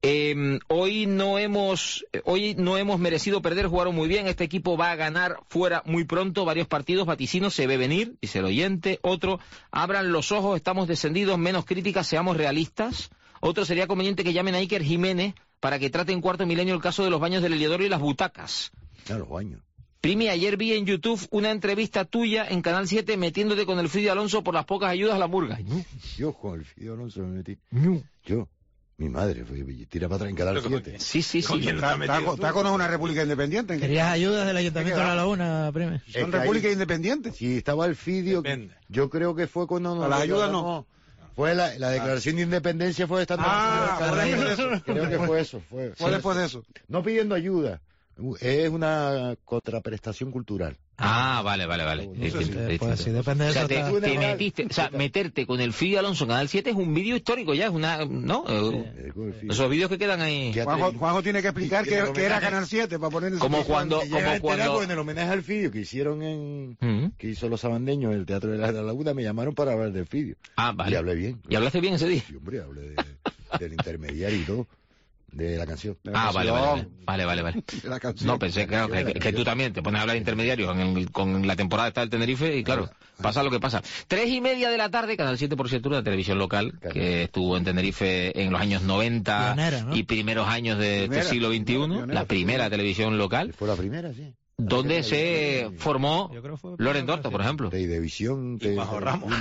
Eh, hoy no hemos hoy no hemos merecido perder, jugaron muy bien, este equipo va a ganar fuera muy pronto, varios partidos, vaticino, se ve venir, dice el oyente. Otro, abran los ojos, estamos descendidos, menos críticas, seamos realistas. Otro, sería conveniente que llamen a Iker Jiménez para que trate en Cuarto Milenio el caso de los baños del Heliodoro y las butacas. Claro, los baños. Primi, ayer vi en YouTube una entrevista tuya en Canal siete metiéndote con el Fidio Alonso por las pocas ayudas a la murga. No, yo con el Fidio Alonso me metí. No. Yo. Mi madre fue tira para atrás en Canal siete. Sí, sí, sí. Taco no es una república independiente. ¿Querías ayudas del Ayuntamiento de La Laguna, Prime? Son repúblicas independientes. Si estaba el Fidio, Depende. yo creo que fue cuando nos... A las ayudas no. Fue la, la declaración de independencia fue esta... Ah, creo que fue eso. Fue, Fue después de eso. No pidiendo ayuda. Es una contraprestación cultural. Ah, vale, vale, vale. No Sí, sé sí, si- sí, Pues sí. sí, depende de O sea, eso. te, está- te metiste, o sea, meterte con el Fidio Alonso en Canal siete es un vídeo histórico ya, es una, ¿no? Eh, Eh, con el Fidio. Esos vídeos que quedan ahí. Que- Juanjo, Juanjo tiene que explicar Y- y que, el que era homenaje. Canal siete para poner en Como su- cuando, Que llega a como enterar, cuando... porque en el homenaje al Fidio que hicieron en... Ujú. que hizo los sabandeños en el Teatro de la, de la Laguna, me llamaron para hablar del Fidio. Ah, vale. Y hablé bien. ¿Y hablaste bien ese día? Sí, hombre, hablé de- del intermediario y todo, de la canción. de la Ah, vale, canción, vale, vale, vale, vale. de la canción. No, pensé claro, que, que tú también te pones a hablar de intermediarios en el- con la temporada esta del Tenerife y claro, pasa lo que pasa. Tres y media de la tarde, Canal siete, por cierto, una televisión local Claro. que estuvo en Tenerife en los años noventa Pionera, ¿no? y primeros años de este Primera, siglo veintiuno, pionera, la primera televisión local, Fue la primera, sí. donde se formó Yo creo que fue Loren Dorto, por ejemplo. Televisión. Y Majo Ramos.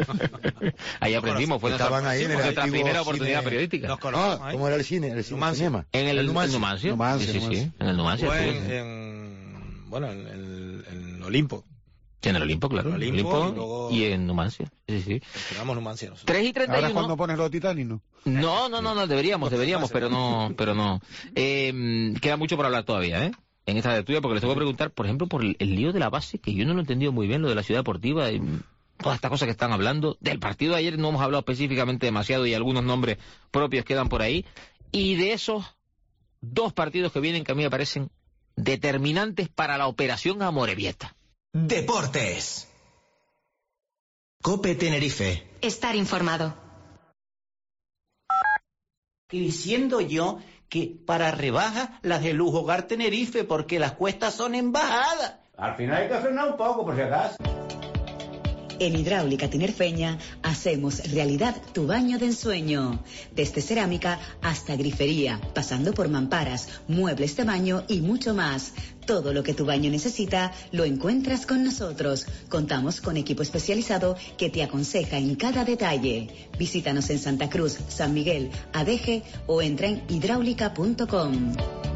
Ahí aprendimos, fue nuestra, Estaban ahí en el nuestra antiguo primera cine- oportunidad periodística. Nos conocemos Ah, ahí. ¿cómo era el cine? El cine Numancia. cinema. En el, El el Numancia. Numancia. Numancia, Sí, sí, sí, Numancia. en el Numancia. Fue estuvo. en, en- bueno, en el en Olimpo. Sí, en el Olimpo, claro. En En el el Olimpo, Olimpo y luego- y en Numancia. Sí, sí. Esperamos Numancia nosotros. tres y treinta y Ahora es uno. cuando pones los Titanic, ¿no? No, no, no, no, deberíamos, deberíamos, pero no, pero no. Eh, queda mucho por hablar todavía, ¿eh? En esta tertulia, porque les tengo que preguntar, por ejemplo, por el, el lío de la base, que yo no lo he entendido muy bien, lo de la ciudad deportiva, y todas estas cosas que están hablando. Del partido de ayer no hemos hablado específicamente demasiado y algunos nombres propios quedan por ahí. Y de esos dos partidos que vienen, que a mí me parecen determinantes para la operación Amorebieta. Deportes. Cope Tenerife. Estar informado. Que diciendo yo que para rebajas las de Lujo Hogar Tenerife porque las cuestas son en bajada. Al final hay que frenar un poco por si acaso. En Hidráulica Tinerfeña hacemos realidad tu baño de ensueño. Desde cerámica hasta grifería, pasando por mamparas, muebles de baño y mucho más. Todo lo que tu baño necesita lo encuentras con nosotros. Contamos con equipo especializado que te aconseja en cada detalle. Visítanos en Santa Cruz, San Miguel, Adeje o entra en hidráulica punto com.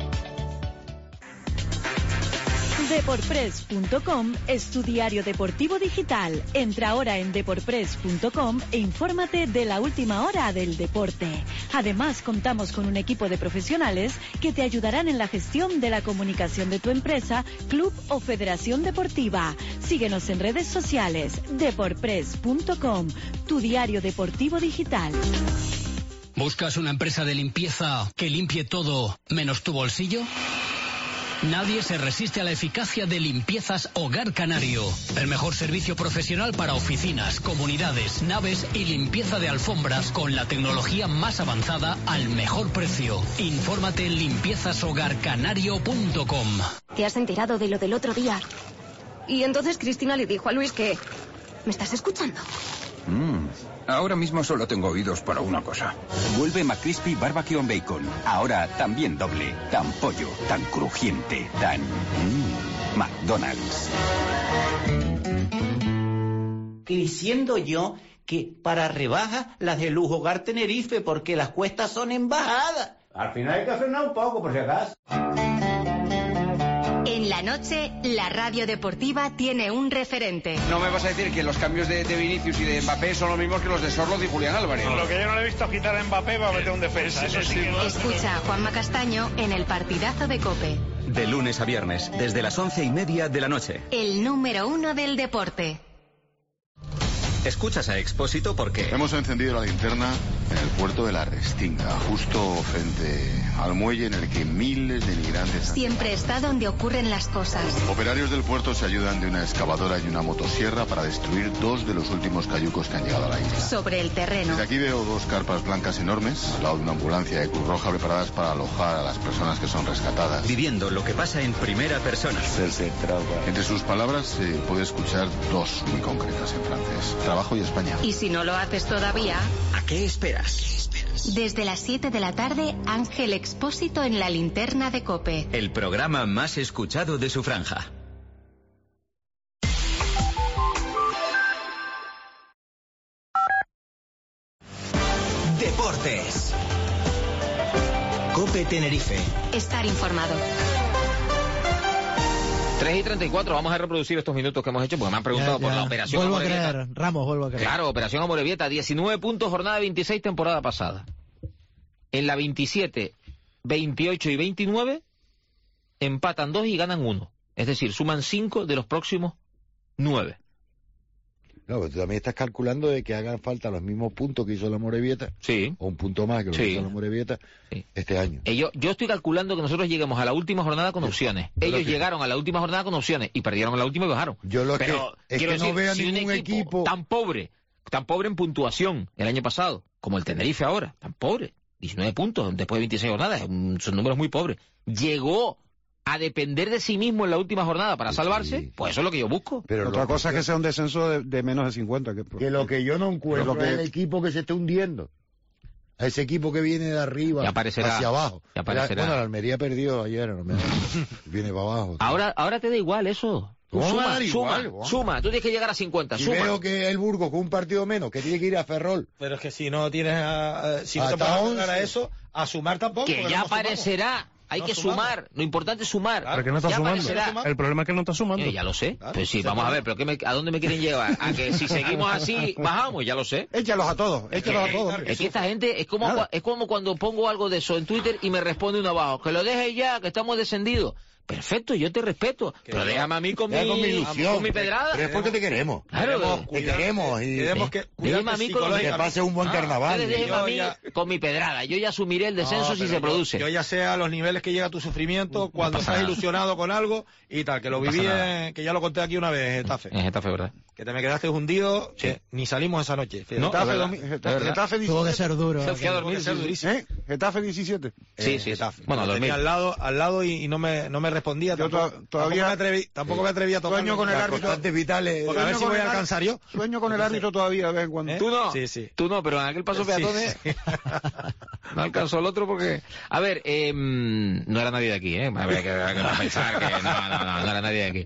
Deporpress punto com es tu diario deportivo digital. Entra ahora en deporpress punto com e infórmate de la última hora del deporte. Además, contamos con un equipo de profesionales que te ayudarán en la gestión de la comunicación de tu empresa, club o federación deportiva. Síguenos en redes sociales. Deporpress punto com, tu diario deportivo digital. ¿Buscas una empresa de limpieza que limpie todo menos tu bolsillo? Nadie se resiste a la eficacia de Limpiezas Hogar Canario. El mejor servicio profesional para oficinas, comunidades, naves y limpieza de alfombras con la tecnología más avanzada al mejor precio. Infórmate en limpiezas hogar canario punto com. ¿Te has enterado de lo del otro día? Y entonces Cristina le dijo a Luis que... ¿Me estás escuchando? Mm, ahora mismo solo tengo oídos para una cosa. Vuelve McCrispy Barbecue and Bacon. Ahora también doble. Tan pollo, tan crujiente, tan... Mm, McDonald's. Que diciendo yo que para rebajas las de Lujo Hogar Tenerife porque las cuestas son en bajada. Al final hay que frenar un poco por si acaso. En la noche, la radio deportiva tiene un referente. No me vas a decir que los cambios de, de Vinicius y de Mbappé son los mismos que los de Sorloz y Julián Álvarez. Lo que yo no le he visto quitar a Mbappé va a meter un defensa. Eso sí. Escucha a Juanma Castaño en el partidazo de COPE. De lunes a viernes, desde las once y media de la noche. El número uno del deporte. Escuchas a Expósito porque... Hemos encendido la linterna en el puerto de la Restinga, justo frente al muelle en el que miles de migrantes... Siempre está donde ocurren las cosas. Operarios del puerto se ayudan de una excavadora y una motosierra para destruir dos de los últimos cayucos que han llegado a la isla. Sobre el terreno. Desde aquí veo dos carpas blancas enormes, al lado de una ambulancia de Cruz Roja preparadas para alojar a las personas que son rescatadas. Viviendo lo que pasa en primera persona. Entre sus palabras se puede escuchar dos muy concretas en francés. Trabajo y España. Y si no lo haces todavía... ¿A qué esperas? Desde las siete de la tarde, Ángel Expósito en la linterna de COPE. El programa más escuchado de su franja. Deportes. COPE Tenerife. Estar informado. tres y treinta y cuatro, vamos a reproducir estos minutos que hemos hecho porque me han preguntado Ya, ya. por la operación Vuelvo a Amorebieta. creer, Ramos, vuelvo a creer. Claro, operación Amorebieta, diecinueve puntos, jornada veintiséis, temporada pasada. En la veintisiete, veintiocho y veintinueve empatan dos y ganan uno. Es decir, suman cinco de los próximos nueve. No, pero tú también estás calculando de que hagan falta los mismos puntos que hizo la Amorebieta. Sí. O un punto más que lo Sí. que hizo la Amorebieta Sí. este año. Ellos, yo estoy calculando que nosotros lleguemos a la última jornada con opciones. Yo lo Ellos que- llegaron a la última jornada con opciones y perdieron en la última y bajaron. Yo lo Pero que es quiero que no decir, veo a si un ningún equipo, equipo... tan pobre, tan pobre en puntuación el año pasado, como el Tenerife ahora, tan pobre, diecinueve puntos después de veintiséis jornadas, un- son números muy pobres, llegó a depender de sí mismo en la última jornada para salvarse, pues eso es lo que yo busco. Pero Otra lo cosa es que- que sea un descenso de, de menos de cincuenta. Que, Que lo que yo no encuentro Lo que- es el equipo que se está hundiendo. A ese equipo que viene de arriba Ya aparecerá, hacia abajo. ya aparecerá. Bueno, la Almería perdió ayer, no me- viene para abajo. Ahora, ahora te da igual eso. Tú ¿Cómo va a suma, dar suma, igual, Juan? suma. Tú tienes que llegar a cincuenta, Y suma. veo que el Burgos con un partido menos, que tiene que ir a Ferrol. Pero es que si no tienes a, a- si no te Hasta puedes acostumbrar a once. eso, a sumar tampoco. Que porque ya no sumamos. aparecerá. Hay No que sumamos. sumar. Lo importante es sumar. ¿Pero que no está Ya sumando? aparecerá. El problema es que no está sumando. Eh, ya lo sé. Claro, Pues sí, se vamos a pone- ver, pero ¿qué me- ¿a dónde me quieren llevar? A que si seguimos así, bajamos, ya lo sé. Échalos a todos, échalos a Eh, todos. Es que esta gente es como, Nada. cua- es como cuando pongo algo de eso en Twitter y me responde uno abajo, que lo dejes ya, que estamos descendidos. Perfecto, yo te respeto, pero déjame a mí con mi, Ya con mi ilusión. con mi pedrada. Pero es porque te queremos. Claro, Queremos Te queremos y Queremos que Déjame cuidarte a mí con los- que pase un buen Ah, carnaval. ustedes déjenme Yo a mí ya- con mi pedrada, yo ya asumiré el descenso No, si pero se yo- produce. Yo ya sé a los niveles que llega tu sufrimiento cuando pasa estás nada. ilusionado con algo y tal, que lo No pasa viví, nada. en- que ya lo conté aquí una vez en Getafe. En Getafe, ¿verdad? Que te me quedaste hundido, que ni salimos esa noche. Fíjate. No, Getafe, de verdad, domi- de Getafe, verdad. Getafe Tuvo que diecisiete. ser duro. Se fue a dormir, Tuvo que ser sí, sí. durísimo. ¿Eh? Getafe diecisiete. Sí, Eh, sí. Getafe. Bueno, Lo dormir. tenía al lado, al lado y, y no me no me respondía. Yo Tampoco, to- todavía- tampoco me atreví, tampoco me atreví a tocar. Sueño con el árbitro. Constantes vitales. Porque a ver Sueño si con voy a el ar- alcanzar yo. Sueño con el árbitro todavía de vez en cuando. ¿Eh? Tú no, Sí, sí. tú no, pero en aquel paso Sí, peatones sí. no alcanzó el otro porque... A ver, eh, no era nadie de aquí, ¿eh? A ver, que, que pensar que no, no, no, no era nadie de aquí.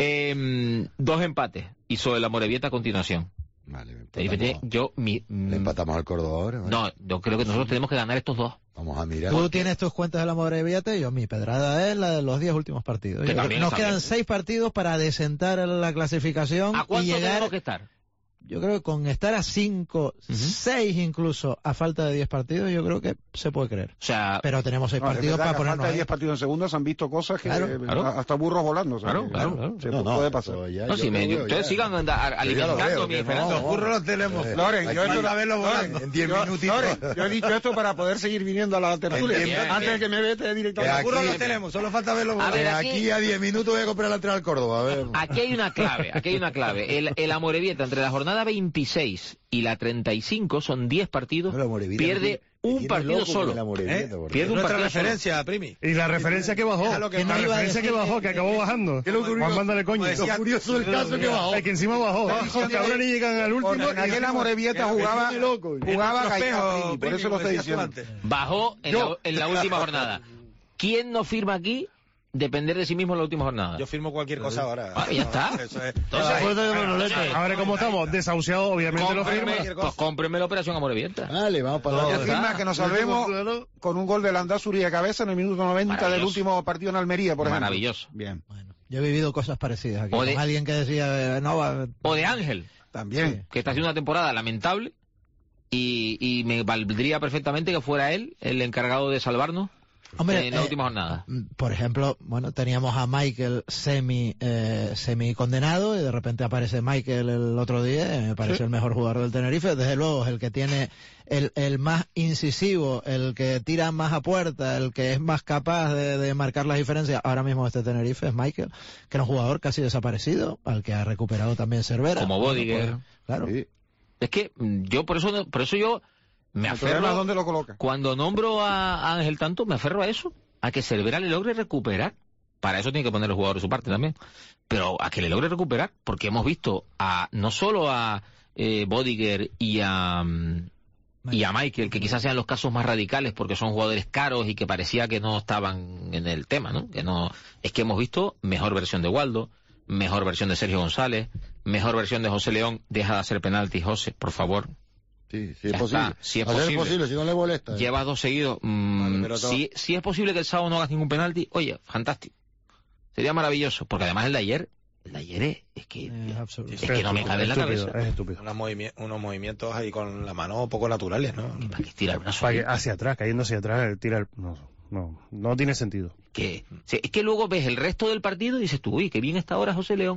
Eh, dos empates hizo el Amorebieta a continuación. Vale, Tenerife tiene- empatamos, yo, mi, le empatamos al Córdoba ahora. ¿vale? no, yo creo que nosotros tenemos que ganar estos dos. Vamos a mirar. Tú tienes tus cuentas de la Moreviate y yo mi pedrada es la de los diez últimos partidos. Que Yo- también Nos está quedan bien. seis partidos para desentar la clasificación ¿A y cuánto llegar, tenemos que estar? yo creo que con estar a cinco, seis incluso, a falta de diez partidos, yo creo que se puede creer. O sea, Pero tenemos seis No, es partidos verdad para que a falta ponernos de ahí. diez partidos en segunda se han visto cosas que Claro, eh, claro. hasta burros volando. o sea, Claro, que, claro, claro. se No, no, puede pasar. eso ya- no, yo si me, lo veo, ustedes ya. sigan anda- Yo ya lo alimentando veo, mi que esperanza. no, Los burros los tenemos. Eh, Loren, aquí- yo esto una vez lo volando. En diez Yo- minutitos. Loren, yo he dicho esto para poder seguir viniendo a la tertulia. Bien, Antes bien. de que me vete directamente. Que Los aquí- burros los tenemos, solo falta verlo A volar. ver, Eh, aquí- aquí a diez minutos voy a comprar la entrada al Córdoba. A ver. Aquí hay una clave, aquí hay una clave. El, el Amorebieta entre la jornada veintiséis y la treinta y cinco son diez partidos, Pero Amorebieta me pierde tiene- me un tiene partido loco con solo. el Amorebieta, ¿Eh? porque- Pierde un Nuestra partido referencia, Primi. Y la referencia que bajó. Déjalo que la no iba a referencia que decir bajó, que acabó bajando. Juan, mándale coño. como decía- Lo curioso del caso es que bajó. Es que encima bajó. Porque ahora ni llegan al último. Porque en y aquel encima- Amorebieta jugaba, jugaba El Gallego, espejo, por Primi, eso lo como estoy decías tú diciendo. antes. Bajó en, Yo. la, en la última jornada. ¿Quién no firma aquí depender de sí mismo en la última jornada? Yo firmo cualquier cosa ahora. Ah, ya está. Eso es. Entonces, Ahora como estamos desahuciados, obviamente lo firma. cómpreme, pues cómpreme la operación Amorebieta. Vale, vamos para No, la Que ¿verdad? firma que nos salvemos con un gol del Landazuri de cabeza en el minuto noventa del Maravilloso. último partido en Almería, por ejemplo. Maravilloso. Bien. Yo he vivido cosas parecidas aquí. O de- Con alguien que decía, eh, no va. O de Ángel, También. que está haciendo una temporada lamentable y, y me valdría perfectamente que fuera él el encargado de salvarnos Hombre, en la eh, última jornada. Por ejemplo, bueno, teníamos a Michael semi eh, semi condenado y de repente aparece Michael el otro día, me parece sí. el mejor jugador del Tenerife, desde luego es el que tiene el, el más incisivo, el que tira más a puerta, el que es más capaz de, de marcar las diferencias. Ahora mismo este Tenerife es Michael, que era un jugador casi desaparecido, al que ha recuperado también Cervera. Como Bodiger. Bueno, pues, claro. Sí. Es que yo por eso por eso yo me aferro a dónde lo coloca. Cuando nombro a Ángel tanto, me aferro a eso, a que Cervera le logre recuperar. Para eso tiene que poner el jugador de su parte también. Pero a que le logre recuperar, porque hemos visto a no solo a eh, Bodiger y a um, y a Michael, que quizás sean los casos más radicales porque son jugadores caros y que parecía que no estaban en el tema, ¿no? Que no, es que hemos visto mejor versión de Waldo, mejor versión de Sergio González, mejor versión de José León. Deja de hacer penalti, José, por favor. Sí, sí es posible. Si es posible. posible. posible, si no le molesta. Llevas dos seguidos. Mmm, vale, si, si es posible que el sábado no hagas ningún penalti, oye, fantástico. Sería maravilloso, porque además el de ayer, el de ayer es, es que es, es que no me cabe en la cabeza. Es estúpido. Unos, movimi unos movimientos ahí con la mano poco naturales, ¿no? ¿Para qué tira el brazo? Para que hacia atrás, cayendo hacia atrás, tira el... No, no, no tiene sentido. Que, es que luego ves el resto del partido y dices tú, uy, qué bien está ahora José León.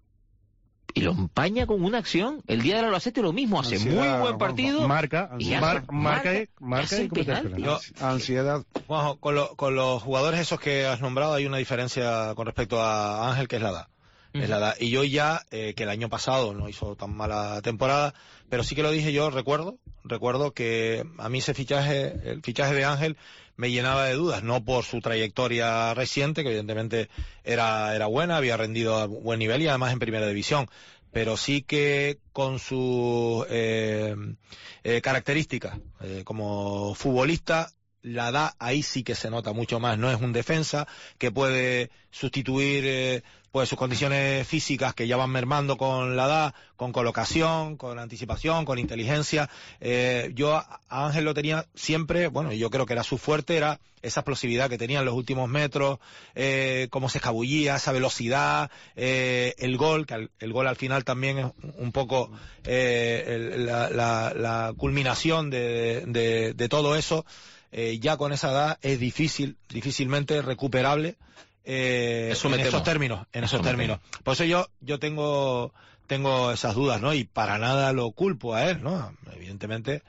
Y lo empaña con una acción. El día del Albacete lo mismo, hace ansiedad, muy buen partido. Marca, ansiedad, mar, marca, marca, y, marca y penalti. Yo, ansiedad. Juanjo, con, lo, con los jugadores esos que has nombrado hay una diferencia con respecto a Ángel, que es la edad. Mm. Es la edad. Y yo ya, eh, que el año pasado no hizo tan mala temporada, pero sí que lo dije yo, recuerdo, recuerdo que a mí ese fichaje, el fichaje de Ángel, me llenaba de dudas, no por su trayectoria reciente, que evidentemente era, era buena, había rendido a buen nivel y además en primera división, pero sí que con sus eh, eh, características eh, como futbolista, la edad ahí sí que se nota mucho más. No es un defensa que puede sustituir eh, pues sus condiciones físicas que ya van mermando con la edad, con colocación, con anticipación, con inteligencia. Eh, yo a Ángel lo tenía siempre, bueno, yo creo que era su fuerte, era esa explosividad que tenía en los últimos metros, eh, cómo se escabullía, esa velocidad, eh, el gol, que al, el gol al final también es un poco eh, el, la, la, la culminación de, de, de todo eso. Eh, ya con esa edad es difícil, difícilmente recuperable eh, en esos términos, en esos términos. Por eso yo, yo tengo, tengo esas dudas, ¿no? Y para nada lo culpo a él, ¿no? Evidentemente,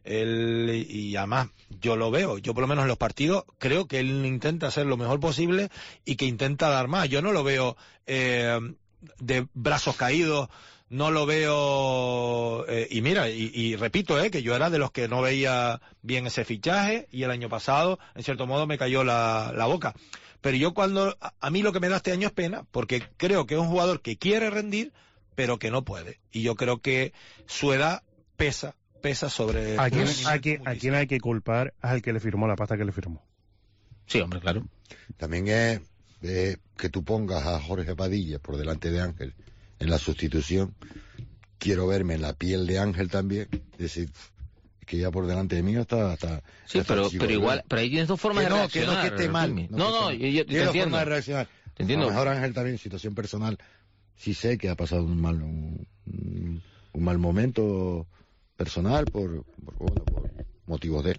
él, y además yo lo veo, yo por lo menos en los partidos creo que él intenta hacer lo mejor posible y que intenta dar más. Yo no lo veo eh, de brazos caídos. No lo veo, eh, y mira, y, y repito, eh, que yo era de los que no veía bien ese fichaje, y el año pasado, en cierto modo, me cayó la, la boca. Pero yo cuando, a, a mí lo que me da este año es pena, porque creo que es un jugador que quiere rendir, pero que no puede. Y yo creo que su edad pesa, pesa sobre... ¿A quién, a quién, a quién hay que culpar? Es al que le firmó la pasta que le firmó. Sí, hombre, claro. También es eh, que tú pongas a Jorge Padilla por delante de Ángel en la sustitución. Quiero verme en la piel de Ángel también, es decir, que ya por delante de mí está... está sí, está pero, pero igual, pero ahí tienes dos formas que de no, reaccionar. Que no, que esté mal. No, no, no, yo, yo te entiendo. Forma de reaccionar. Te entiendo. A lo mejor Ángel también, situación personal, sí sé que ha pasado un mal, un, un mal momento personal por, por, bueno, por motivos de él.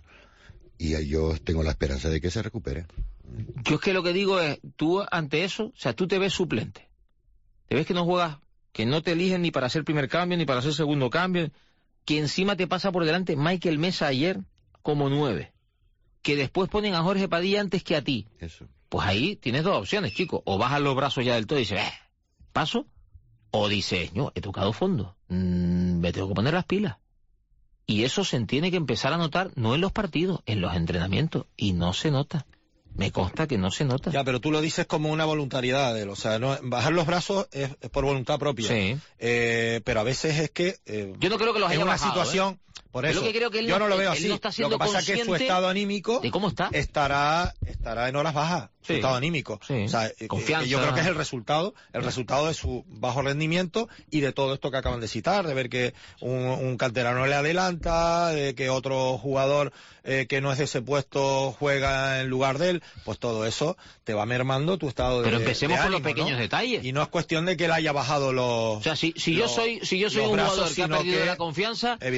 Y yo tengo la esperanza de que se recupere. Yo es que lo que digo es, tú ante eso, o sea, tú te ves suplente. Te ves que no juegas, que no te eligen ni para hacer primer cambio, ni para hacer segundo cambio, que encima te pasa por delante Michael Mesa ayer como nueve, que después ponen a Jorge Padilla antes que a ti. Eso. Pues ahí tienes dos opciones, chico. O bajas los brazos ya del todo y dices, eh, paso, o dices, no, he tocado fondo, mm, me tengo que poner las pilas. Y eso se tiene que empezar a notar, no en los partidos, en los entrenamientos, y no se nota. Me consta que no se nota. Ya, pero tú lo dices como una voluntariedad de él, o sea, no, bajar los brazos es, es por voluntad propia. Sí. Eh, pero a veces es que... Eh, yo no creo que los haya en una bajado, situación... ¿eh? Por eso, yo, creo que él yo no, no lo veo él, así. Él no está lo que pasa es que su estado anímico de cómo está. estará estará en horas bajas, sí. Su estado anímico. Sí. O sea, confianza. Que yo creo que es el resultado, el sí. resultado de su bajo rendimiento y de todo esto que acaban de citar, de ver que un, un canterano le adelanta, de que otro jugador eh, que no es de ese puesto juega en lugar de él, pues todo eso te va mermando tu estado de Pero empecemos de por ánimo, los pequeños ¿no? detalles. Y no es cuestión de que él haya bajado los... O sea, si, si los, yo soy si yo soy un brazos, jugador que ha perdido que, la confianza, evidentemente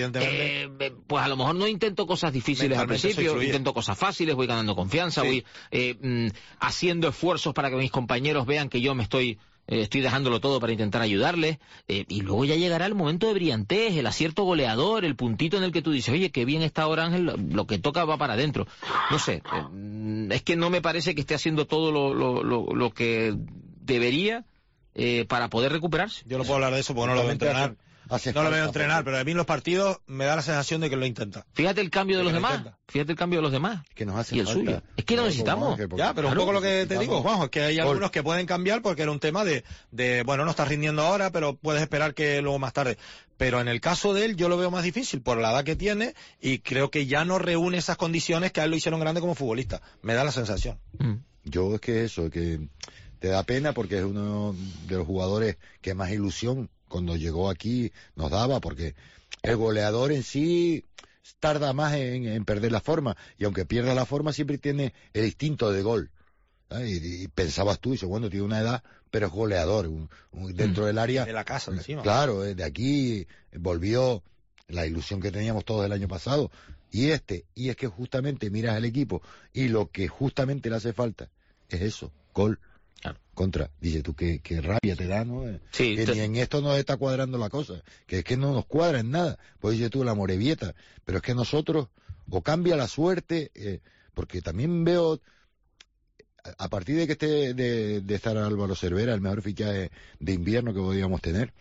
Eh, pues a lo mejor no intento cosas difíciles al principio, intento cosas fáciles, voy ganando confianza, sí. voy eh, mm, haciendo esfuerzos para que mis compañeros vean que yo me estoy... Eh, estoy dejándolo todo para intentar ayudarles, eh, y luego ya llegará el momento de brillantez, el acierto goleador, el puntito en el que tú dices, oye, qué bien está ahora Ángel, lo, lo que toca va para adentro. No sé, eh, es que no me parece que esté haciendo todo lo, lo, lo, lo que debería eh, para poder recuperarse. Yo no puedo hablar de eso porque no lo veo entrenar. No lo veo entrenar, pero a mí en los partidos me da la sensación de que lo intenta. Fíjate el cambio de los demás. Fíjate el cambio de los demás. Que nos hace y el falta. Suyo. Es que lo necesitamos. Ya, pero un poco lo que te digo, Juanjo, es que hay algunos que pueden cambiar porque era un tema de, de, bueno, no estás rindiendo ahora, pero puedes esperar que luego más tarde. Pero en el caso de él yo lo veo más difícil por la edad que tiene y creo que ya no reúne esas condiciones que a él lo hicieron grande como futbolista. Me da la sensación. Mm. Yo es que eso, que te da pena porque es uno de los jugadores que más ilusión cuando llegó aquí nos daba, porque el goleador en sí tarda más en, en perder la forma, y aunque pierda la forma siempre tiene el instinto de gol. Y, y pensabas tú, y dices, bueno, tiene una edad, pero es goleador, un, un, dentro del área. De la casa, encima. Claro, de aquí volvió la ilusión que teníamos todos el año pasado, y este, y es que justamente miras al equipo, y lo que justamente le hace falta es eso, gol. Claro. Contra, dice tú, qué, qué rabia te da, ¿no? Sí, que te... ni en esto nos está cuadrando la cosa, que es que no nos cuadra en nada, pues dice tú, la morevieta, pero es que nosotros, o cambia la suerte, eh, porque también veo, a, a partir de que esté de, de estar Álvaro Cervera, el mejor fichaje de invierno que podíamos tener,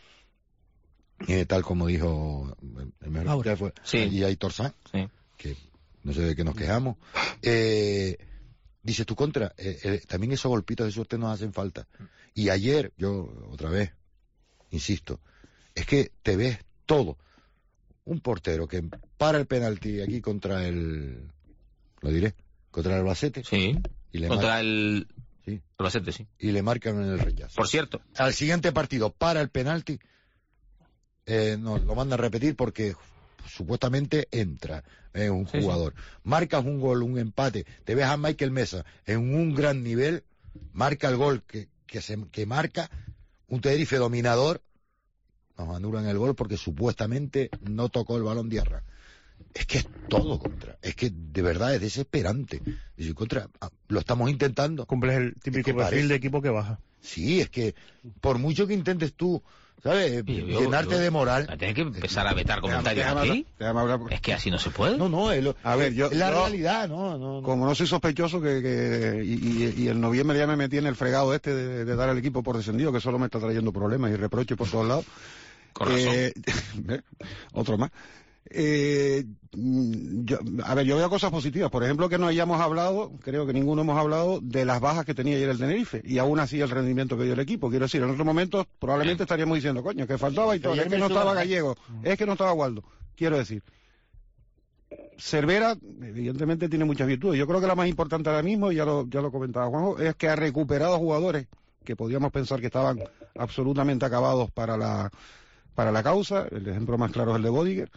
eh, tal como dijo, el mejor Ahora. fichaje fue, sí. y Aitor Sanz, sí. que no sé de qué nos quejamos, eh, dices tú contra, eh, eh, también esos golpitos de suerte nos hacen falta. Y ayer, yo otra vez, insisto, es que te ves todo. Un portero que para el penalti aquí contra el, lo diré, contra el Albacete. Sí, y le contra marca, el sí, Albacete, sí. Y le marcan en el rechazo. Por cierto. Al siguiente partido, para el penalti, eh, no, lo mandan a repetir porque supuestamente entra en un sí, jugador. Sí. Marcas un gol, un empate, te ves a Michael Mesa en un gran nivel, marca el gol que, que, se, que marca, un Tenerife dominador, nos anulan el gol porque supuestamente no tocó el balón de Arra. Es que es todo contra, es que de verdad es desesperante. Y contra, lo estamos intentando. Cumples el típico es perfil parece. de equipo que baja. Sí, es que por mucho que intentes tú, ¿sabes? Yo, yo, llenarte yo, de moral. Tienes que empezar a vetar comentarios así. Es que así no se puede. No, no, es, lo, a ver, yo, es la yo, realidad, no, no, no. Como no soy sospechoso que, que y, y, y en noviembre ya me metí en el fregado este de, de dar al equipo por descendido, que solo me está trayendo problemas y reproches por todos lados. Con razón. Eh, otro más. Eh, yo, a ver, yo veo cosas positivas. Por ejemplo, que no hayamos hablado, creo que ninguno hemos hablado de las bajas que tenía ayer el Tenerife, y aún así el rendimiento que dio el equipo. Quiero decir, en otros momentos probablemente estaríamos diciendo, coño, que faltaba y todo, es que no estaba Gallego, es que no estaba Waldo. Quiero decir, Cervera, evidentemente, tiene muchas virtudes. Yo creo que la más importante ahora mismo, ya lo, ya lo comentaba Juanjo, es que ha recuperado jugadores que podíamos pensar que estaban absolutamente acabados para la, para la causa. El ejemplo más claro es el de Bodiger.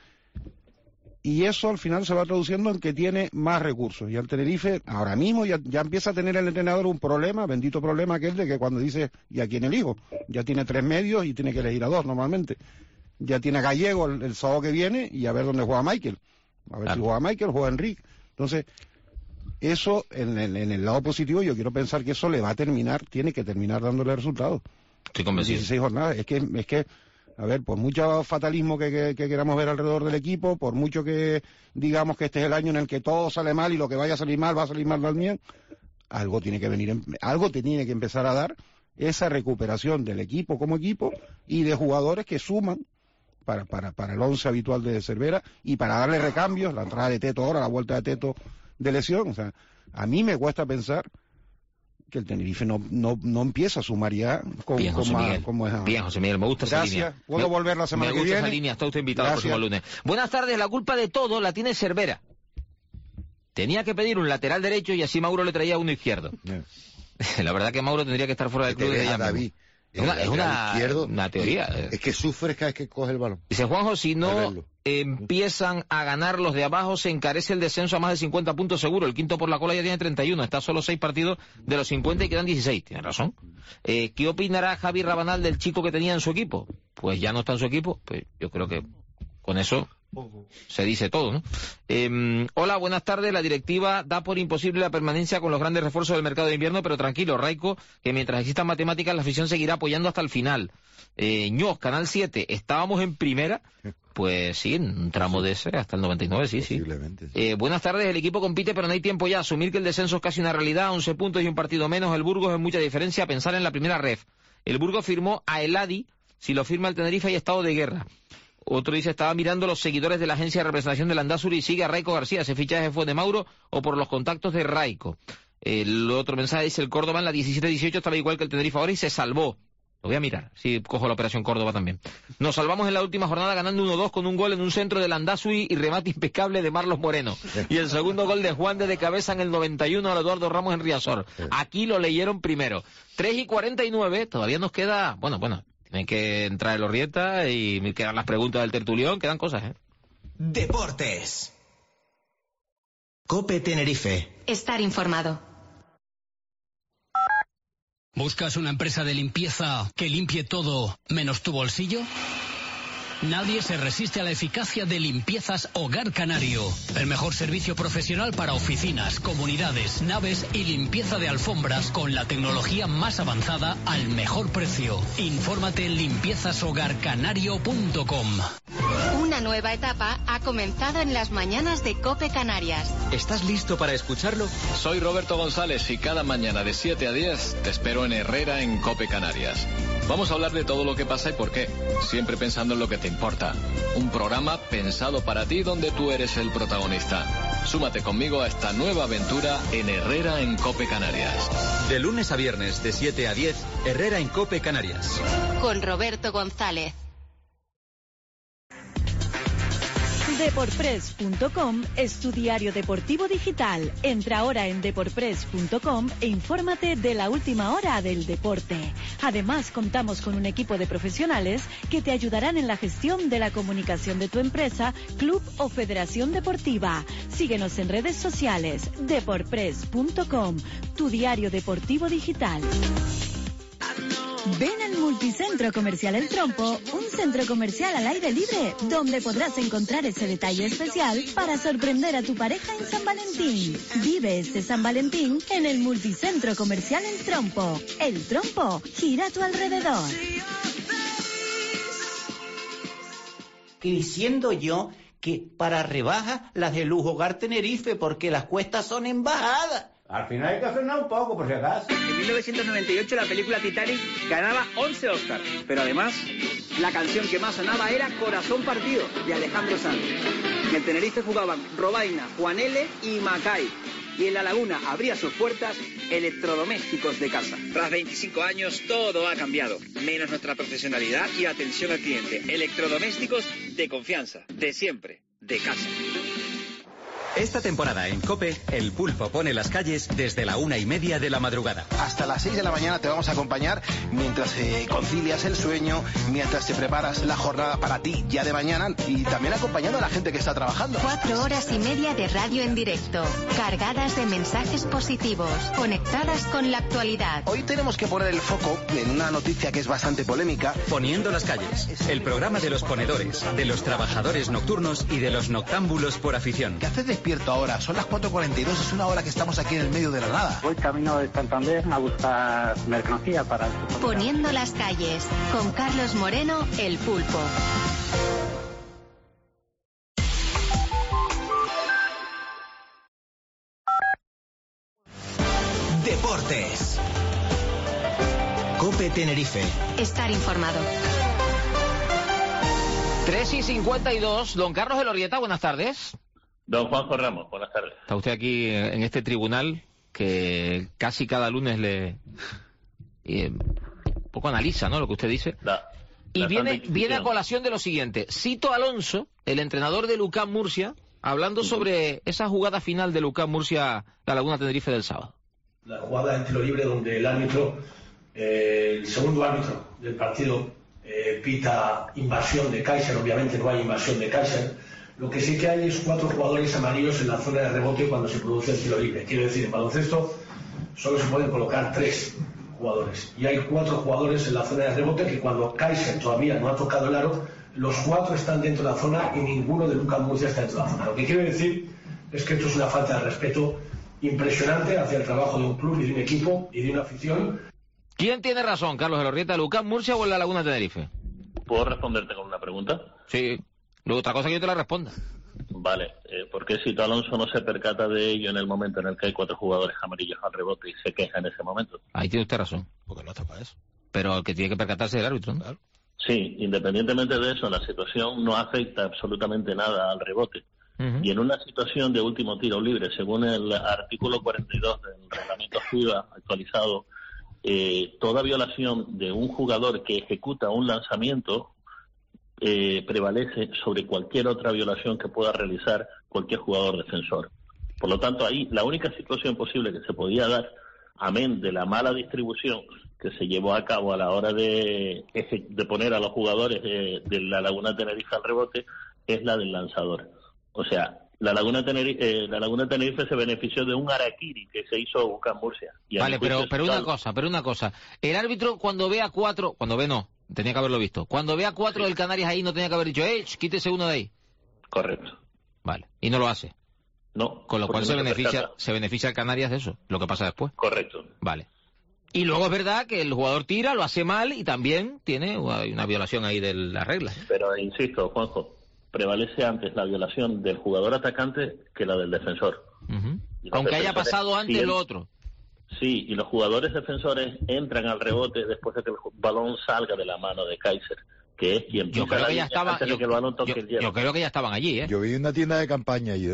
Y eso al final se va traduciendo en que tiene más recursos. Y el Tenerife ahora mismo ya, ya empieza a tener el entrenador un problema, bendito problema, que es de que cuando dice, ¿y a quién elijo? Ya tiene tres medios y tiene que elegir a dos normalmente. Ya tiene a Gallego el, el sábado que viene y a ver dónde juega Michael. A ver claro. si juega Michael, juega Enrique. Entonces, eso en el, en el lado positivo yo quiero pensar que eso le va a terminar, tiene que terminar dándole resultados. Estoy convencido. dieciséis jornadas. Es que, es que a ver, por mucho fatalismo que, que, que queramos ver alrededor del equipo, por mucho que digamos que este es el año en el que todo sale mal y lo que vaya a salir mal va a salir mal también, algo tiene que venir, en, algo te tiene que empezar a dar esa recuperación del equipo como equipo y de jugadores que suman para, para, para el once habitual de Cervera y para darle recambios, la entrada de Teto ahora, la vuelta de Teto de lesión. O sea, a mí me cuesta pensar que el Tenerife no, no, no empieza a sumar ya con, Bien, José con Miguel. Más, como es. Bien, José Miguel, me gusta Gracias. esa línea. Puedo me, volver la semana que viene. Me gusta esa línea, está usted invitado el próximo lunes. Buenas tardes, la culpa de todo la tiene Cervera. Tenía que pedir un lateral derecho y así Mauro le traía uno izquierdo. Yeah. La verdad que Mauro tendría que estar fuera del club desde ya. David. Es una, es una, izquierdo, una teoría. Es que sufres cada vez que coge el balón. Dice Juanjo, si no empiezan a ganar los de abajo, se encarece el descenso a más de cincuenta puntos seguro. El quinto por la cola ya tiene treinta y uno. Está solo seis partidos de los cincuenta y quedan dieciséis. Tiene razón. Eh, ¿Qué opinará Javi Rabanal del chico que tenía en su equipo? Pues ya no está en su equipo. Pues yo creo que con eso se dice todo, ¿no? Eh, hola, buenas tardes. La directiva da por imposible la permanencia con los grandes refuerzos del mercado de invierno, pero tranquilo, Raico, que mientras existan matemáticas la afición seguirá apoyando hasta el final. Eh, Ños, Canal siete, estábamos en primera, pues sí, en un tramo de ese, hasta el noventa y nueve, sí, sí. Eh, buenas tardes, el equipo compite, pero no hay tiempo ya. Asumir que el descenso es casi una realidad, once puntos y un partido menos. El Burgos es mucha diferencia a pensar en la primera ref. El Burgos firmó a Eladi, si lo firma el Tenerife hay estado de guerra. Otro dice, estaba mirando los seguidores de la agencia de representación del Landázuri y sigue a Raico García. ¿Ese fichaje fue de Mauro o por los contactos de Raico? El otro mensaje dice, el Córdoba en la diecisiete dieciocho estaba igual que el Tenerife ahora y se salvó. Lo voy a mirar, si cojo la operación Córdoba también. Nos salvamos en la última jornada ganando uno dos con un gol en un centro de Landázuri y remate impecable de Marlos Moreno. Y el segundo gol de Juan de cabeza en el noventa y uno a Eduardo Ramos en Riazor. Aquí lo leyeron primero. tres y cuarenta y nueve, todavía nos queda, bueno, bueno, tienen que entrar el Orrieta y quedan las preguntas del tertulión, quedan cosas, ¿eh? Deportes. COPE Tenerife. Estar informado. ¿Buscas una empresa de limpieza que limpie todo menos tu bolsillo? Nadie se resiste a la eficacia de Limpiezas Hogar Canario. El mejor servicio profesional para oficinas, comunidades, naves y limpieza de alfombras con la tecnología más avanzada al mejor precio. Infórmate en limpiezas hogar canario punto com. Una nueva etapa ha comenzado en las mañanas de COPE Canarias. ¿Estás listo para escucharlo? Soy Roberto González y cada mañana de siete a diez te espero en Herrera en COPE Canarias. Vamos a hablar de todo lo que pasa y por qué, siempre pensando en lo que te importa. Un programa pensado para ti donde tú eres el protagonista. Súmate conmigo a esta nueva aventura en Herrera en COPE Canarias. De lunes a viernes de siete a diez, Herrera en COPE Canarias. Con Roberto González. Deporpress punto com es tu diario deportivo digital. Entra ahora en deporpress punto com e infórmate de la última hora del deporte. Además, contamos con un equipo de profesionales que te ayudarán en la gestión de la comunicación de tu empresa, club o federación deportiva. Síguenos en redes sociales. Deporpress punto com, tu diario deportivo digital. Ven al Multicentro Comercial El Trompo, un centro comercial al aire libre, donde podrás encontrar ese detalle especial para sorprender a tu pareja en San Valentín. Vive este San Valentín en el Multicentro Comercial El Trompo. El Trompo gira a tu alrededor. Diciendo yo que para rebajas las de Lujo Hogar Tenerife, porque las cuestas son en bajada. Al final hay que frenar un poco, por si acaso. En mil novecientos noventa y ocho la película Titanic ganaba once Oscars, pero además la canción que más sonaba era Corazón Partido, de Alejandro Sanz. En el Tenerife jugaban Robaina, Juan L. y Macay. Y en La Laguna abría sus puertas Electrodomésticos de Casa. Tras veinticinco años todo ha cambiado, menos nuestra profesionalidad y atención al cliente. Electrodomésticos de confianza, de siempre, de casa. Esta temporada en COPE, el Pulpo pone las calles desde la una y media de la madrugada. Hasta las seis de la mañana te vamos a acompañar mientras eh, concilias el sueño, mientras te preparas la jornada para ti ya de mañana y también acompañando a la gente que está trabajando. Cuatro horas y media de radio en directo, cargadas de mensajes positivos, conectadas con la actualidad. Hoy tenemos que poner el foco en una noticia que es bastante polémica. Poniendo las calles, el programa de los ponedores, de los trabajadores nocturnos y de los noctámbulos por afición. ¿Qué haces despierto ahora? Son las cuatro cuarenta y dos, es una hora que estamos aquí en el medio de la nada. Voy camino de Santander a buscar mercancía para... Poniendo las calles, con Carlos Moreno, el Pulpo. Deportes. COPE Tenerife. Estar informado. tres y cincuenta y dos, don Carlos de Lorrieta, buenas tardes. Don Juanjo Ramos, buenas tardes. Está usted aquí en este tribunal que casi cada lunes le eh, un poco analiza, ¿no?, lo que usted dice. Da, y viene, viene a colación de lo siguiente. Cito a Alonso, el entrenador de Lucán Murcia, hablando sobre esa jugada final de Lucán Murcia, la Laguna Tenerife del sábado. La jugada en tiro libre donde el árbitro, eh, el segundo árbitro del partido, eh, pita invasión de Kaiser. Obviamente no hay invasión de Kaiser. Lo que sí que hay es cuatro jugadores amarillos en la zona de rebote cuando se produce el tiro libre. Quiero decir, en baloncesto solo se pueden colocar tres jugadores. Y hay cuatro jugadores en la zona de rebote que cuando Kaiser todavía no ha tocado el aro, los cuatro están dentro de la zona y ninguno de Lucas Murcia está dentro de la zona. Lo que quiero decir es que esto es una falta de respeto impresionante hacia el trabajo de un club y de un equipo y de una afición. ¿Quién tiene razón, Carlos Elorrieta, Lucas Murcia o la Laguna Tenerife? ¿Puedo responderte con una pregunta? Sí. Luego otra cosa que yo te la responda. Vale, eh, ¿por qué Sito Alonso no se percata de ello en el momento en el que hay cuatro jugadores amarillos al rebote y se queja en ese momento? Ahí tiene usted razón. Porque no está para eso. Pero el que tiene que percatarse es el árbitro, ¿no? Claro. Sí, independientemente de eso, la situación no afecta absolutamente nada al rebote. Uh-huh. Y en una situación de último tiro libre, según el artículo cuarenta y dos del reglamento FIBA actualizado, eh, toda violación de un jugador que ejecuta un lanzamiento eh, prevalece sobre cualquier otra violación que pueda realizar cualquier jugador defensor. Por lo tanto, ahí la única situación posible que se podía dar, amén de la mala distribución que se llevó a cabo a la hora de, de poner a los jugadores de, de la Laguna Tenerife al rebote, es la del lanzador. O sea, la Laguna Tenerife, eh, la Laguna Tenerife se benefició de un harakiri que se hizo Lucas Murcia. Y vale, pero, pero una cosa, pero una cosa. El árbitro cuando ve a cuatro, cuando ve no, tenía que haberlo visto. Cuando ve a cuatro sí. del Canarias ahí no tenía que haber dicho, ¡eh, quítese uno de ahí! Correcto. Vale, y no lo hace. No. Con lo cual no se se beneficia, percata. se beneficia el Canarias de eso, lo que pasa después. Correcto. Vale. Y luego es verdad que el jugador tira, lo hace mal y también tiene una violación ahí de las reglas. Pero insisto, Juanjo, prevalece antes la violación del jugador atacante que la del defensor. Uh-huh. Aunque haya pasado antes sí, lo otro. Sí, y los jugadores defensores entran al rebote después de que el balón salga de la mano de Kaiser, que es quien yo creo que ya estaba, antes yo, de que el balón toque yo, el hielo. Yo creo que ya estaban allí, ¿eh? Yo vi una tienda de campaña allí.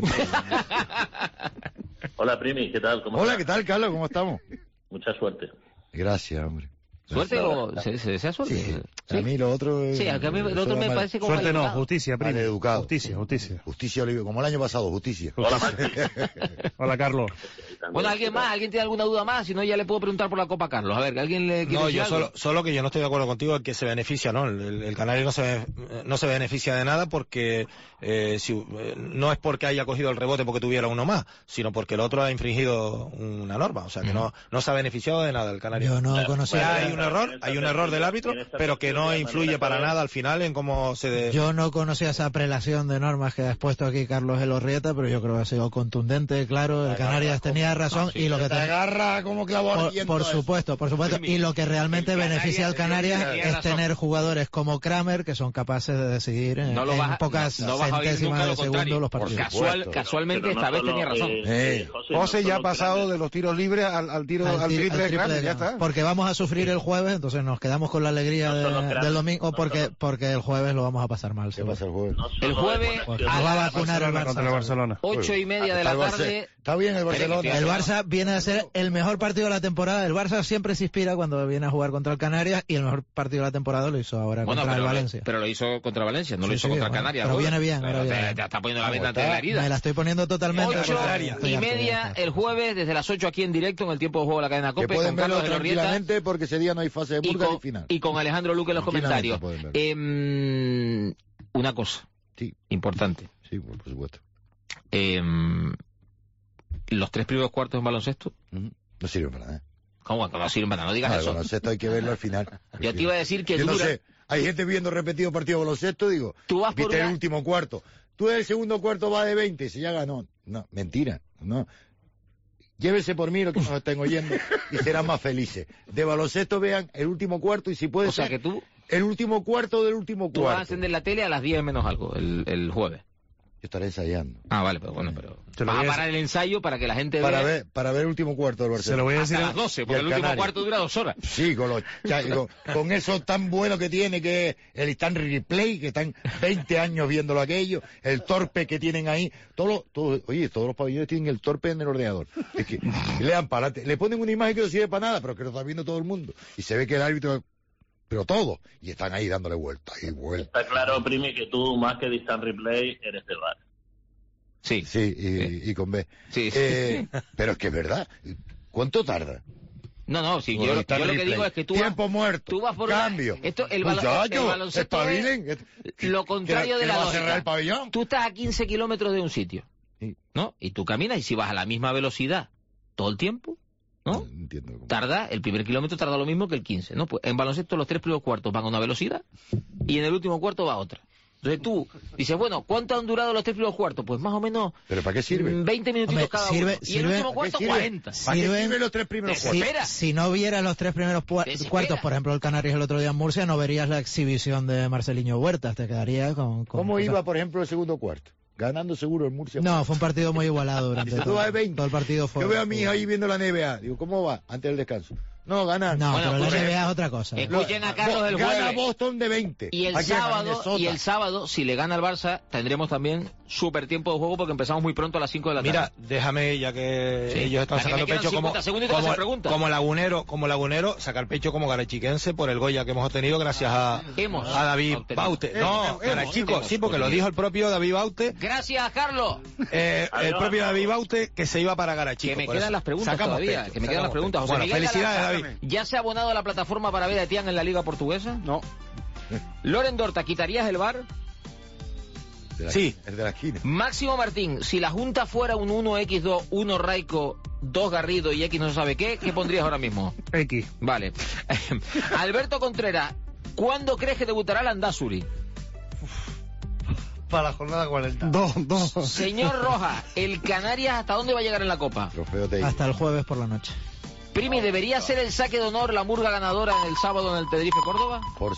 Hola, Primi, ¿qué tal? ¿Cómo Hola, estás? ¿qué tal, Carlos? ¿Cómo estamos? Mucha suerte. Gracias, hombre. ¿Suerte o se, se desea suerte? Sí. Sí. A mí lo otro... Es, sí, a mí lo otro me mal... parece como Suerte no, justicia, primo. Educado. Justicia, justicia. Justicia, como el año pasado, justicia. Hola, Hola, Carlos. Bueno, ¿alguien más? ¿Alguien tiene alguna duda más? Si no, ya le puedo preguntar por la Copa Carlos. A ver, ¿alguien le quiere No, decir yo algo? solo, solo que yo no estoy de acuerdo contigo en que se beneficia, ¿no? El, el, el Canario no se, no se beneficia de nada porque eh, si, eh, no es porque haya cogido el rebote porque tuviera uno más, sino porque el otro ha infringido una norma. O sea, que mm. no, no se ha beneficiado de nada el Canario. Yo no claro. conocía... Hay un error, hay un error del árbitro, pero que no influye para nada al final en cómo se... De... Yo no conocía esa prelación de normas que ha expuesto aquí Carlos Elorrieta, pero yo creo que ha sido contundente, claro, el Canarias tenía razón y lo que... te agarra como clavo por, por supuesto, por supuesto, y lo que realmente beneficia al Canarias es tener jugadores como Kramer que son capaces de decidir en, no lo vas, en pocas no, no centésimas de segundo los partidos. Casual, casualmente esta vez tenía razón. Eh, eh, José, José ya ha pasado de los tiros libres al, al tiro al, al triple, al triple de Kramer, ya está. Porque vamos a sufrir el jueves, entonces nos quedamos con la alegría no de, del domingo, porque porque el jueves lo vamos a pasar mal. ¿Qué pasa el jueves? No el jueves pues, nos va a vacunar el Barça contra el Barcelona. Ocho y media de la tarde. Está bien el Barcelona. El Barça viene a ser el mejor partido de la temporada. El Barça siempre se inspira cuando viene a jugar contra el Canarias y el mejor partido de la temporada lo hizo ahora bueno, contra pero, el Valencia. Pero lo hizo contra Valencia, no sí, lo hizo sí, contra bueno, Canarias. Pero joder. viene bien. Pero bien. Te, te está poniendo la venda ante la herida. Me la estoy poniendo totalmente. Ocho y media el jueves desde las ocho aquí en directo en el tiempo de juego de la cadena COPE. Que pueden con verlo Carlos tranquilamente porque ese día no hay fase de purga ni final. Y con Alejandro Luque en los comentarios. Eh, una cosa sí. importante. Sí, por supuesto. Eh, los tres primeros cuartos en baloncesto uh-huh. no sirven para nada. ¿Cómo que no sirven para nada? No digas no, eso. El baloncesto hay que verlo al final. Yo te iba a decir que yo dura... no sé, hay gente viendo repetido partido de baloncesto, digo, tú vas viste por una... el último cuarto. Tú el segundo cuarto va de veinte, si ya ganó. No, mentira, no. Llévese por mí lo que nos estén oyendo y serán más felices. De baloncesto vean el último cuarto y si puede o sea ser que tú... el último cuarto del último tú cuarto. Tú vas a encender la tele a las diez menos algo, el, el jueves. Yo estaré ensayando. Ah, vale, pero bueno, pero... Vas a parar el ensayo para que la gente para vea... Ver, para ver el último cuarto del Barcelona. Se lo voy a decir hasta a las doce, porque el, el último Canario. Cuarto dura dos horas. Sí, con, los, con, con eso tan bueno que tiene, que es el instant replay, que están veinte años viéndolo aquello, el torpe que tienen ahí. Todo, todo, oye, todos los pabellones tienen el torpe en el ordenador. Es que le dan para le ponen una imagen que no sirve para nada, pero que lo está viendo todo el mundo. Y se ve que el árbitro... pero todo, y están ahí dándole vuelta y vuelta. Está claro, Primi, que tú más que distant replay eres de V A R. Sí. Sí, y, sí. y con B. Sí, sí. Eh, pero es que es verdad. ¿Cuánto tarda? No, no, sí, yo, yo lo que replay. digo es que tú Tiempo vas, muerto, tú vas por cambio. Una, esto, el, balo, el baloncesto es lo contrario que, de la va lógica. A cerrar el pabellón? Tú estás a quince kilómetros de un sitio, sí. ¿no? Y tú caminas y si vas a la misma velocidad todo el tiempo, ¿no? no entiendo cómo. Tarda, el primer kilómetro tarda lo mismo que el quince, ¿no? Pues en baloncesto los tres primeros cuartos van a una velocidad y en el último cuarto va otra. Entonces tú dices, bueno, ¿cuánto han durado los tres primeros cuartos? Pues más o menos... ¿Pero para qué sirve? veinte minutitos Hombre, cada sirve, uno. Y sirve, el último cuarto, sirve? cuarenta. ¿Para qué sirven los tres primeros si, cuartos? si no vieras los tres primeros cuartos, por ejemplo, el Canarias el otro día en Murcia, no verías la exhibición de Marceliño Huertas, te quedaría con... con ¿Cómo o sea, iba, por ejemplo, el segundo cuarto? Ganando seguro el Murcia. No, fue un partido muy igualado durante Dice, todo, veinte. todo el partido. Fue, Yo veo a mi hija ahí viendo la N B A. Digo, ¿cómo va? Antes del descanso. No, ganar. No, Bueno, pero la pues, N B A es otra cosa. Escuchen a Carlos el Gana jueves. Boston de veinte. Y el Aquí en sábado, Minnesota. y el sábado, si le gana al Barça, tendremos también súper tiempo de juego porque empezamos muy pronto a las cinco de la tarde. Mira, déjame, ya que Sí. ellos están A mí me sacando quedan pecho como, cincuenta segundos y te hacen como, preguntas. como lagunero, como lagunero, sacar pecho como garachiquense por el Goya que hemos obtenido gracias a, Hemos a David obtenido. Baute. Hemos, No, hemos, Garachico, hemos. sí, porque lo dijo el propio David Baute. Gracias, Carlos. Eh, el propio David Baute que se iba para Garachico. Que me por quedan eso. las preguntas Sacamos todavía, pecho, que me quedan las sacamos preguntas. pecho. José Bueno, Miguel felicidades, Galaza, David. ¿ya se ha abonado a la plataforma para ver a Etián en la Liga Portuguesa? No. Loren Dorta, ¿quitarías el bar? De la- Sí. El de la esquina. Máximo Martín, si la Junta fuera un uno equis dos, uno Raico, dos Garrido y X no se sabe qué, ¿qué pondrías ahora mismo? X. Vale. Alberto Contreras, ¿cuándo crees que debutará Landázuri? Para la jornada cuarenta. Dos, dos. Señor Rojas, ¿el Canarias hasta dónde va a llegar en la Copa? Trofeo de Hasta el jueves por la noche. Primi, ¿debería ser el saque de honor la murga ganadora en el sábado en el Tenerife Córdoba? Por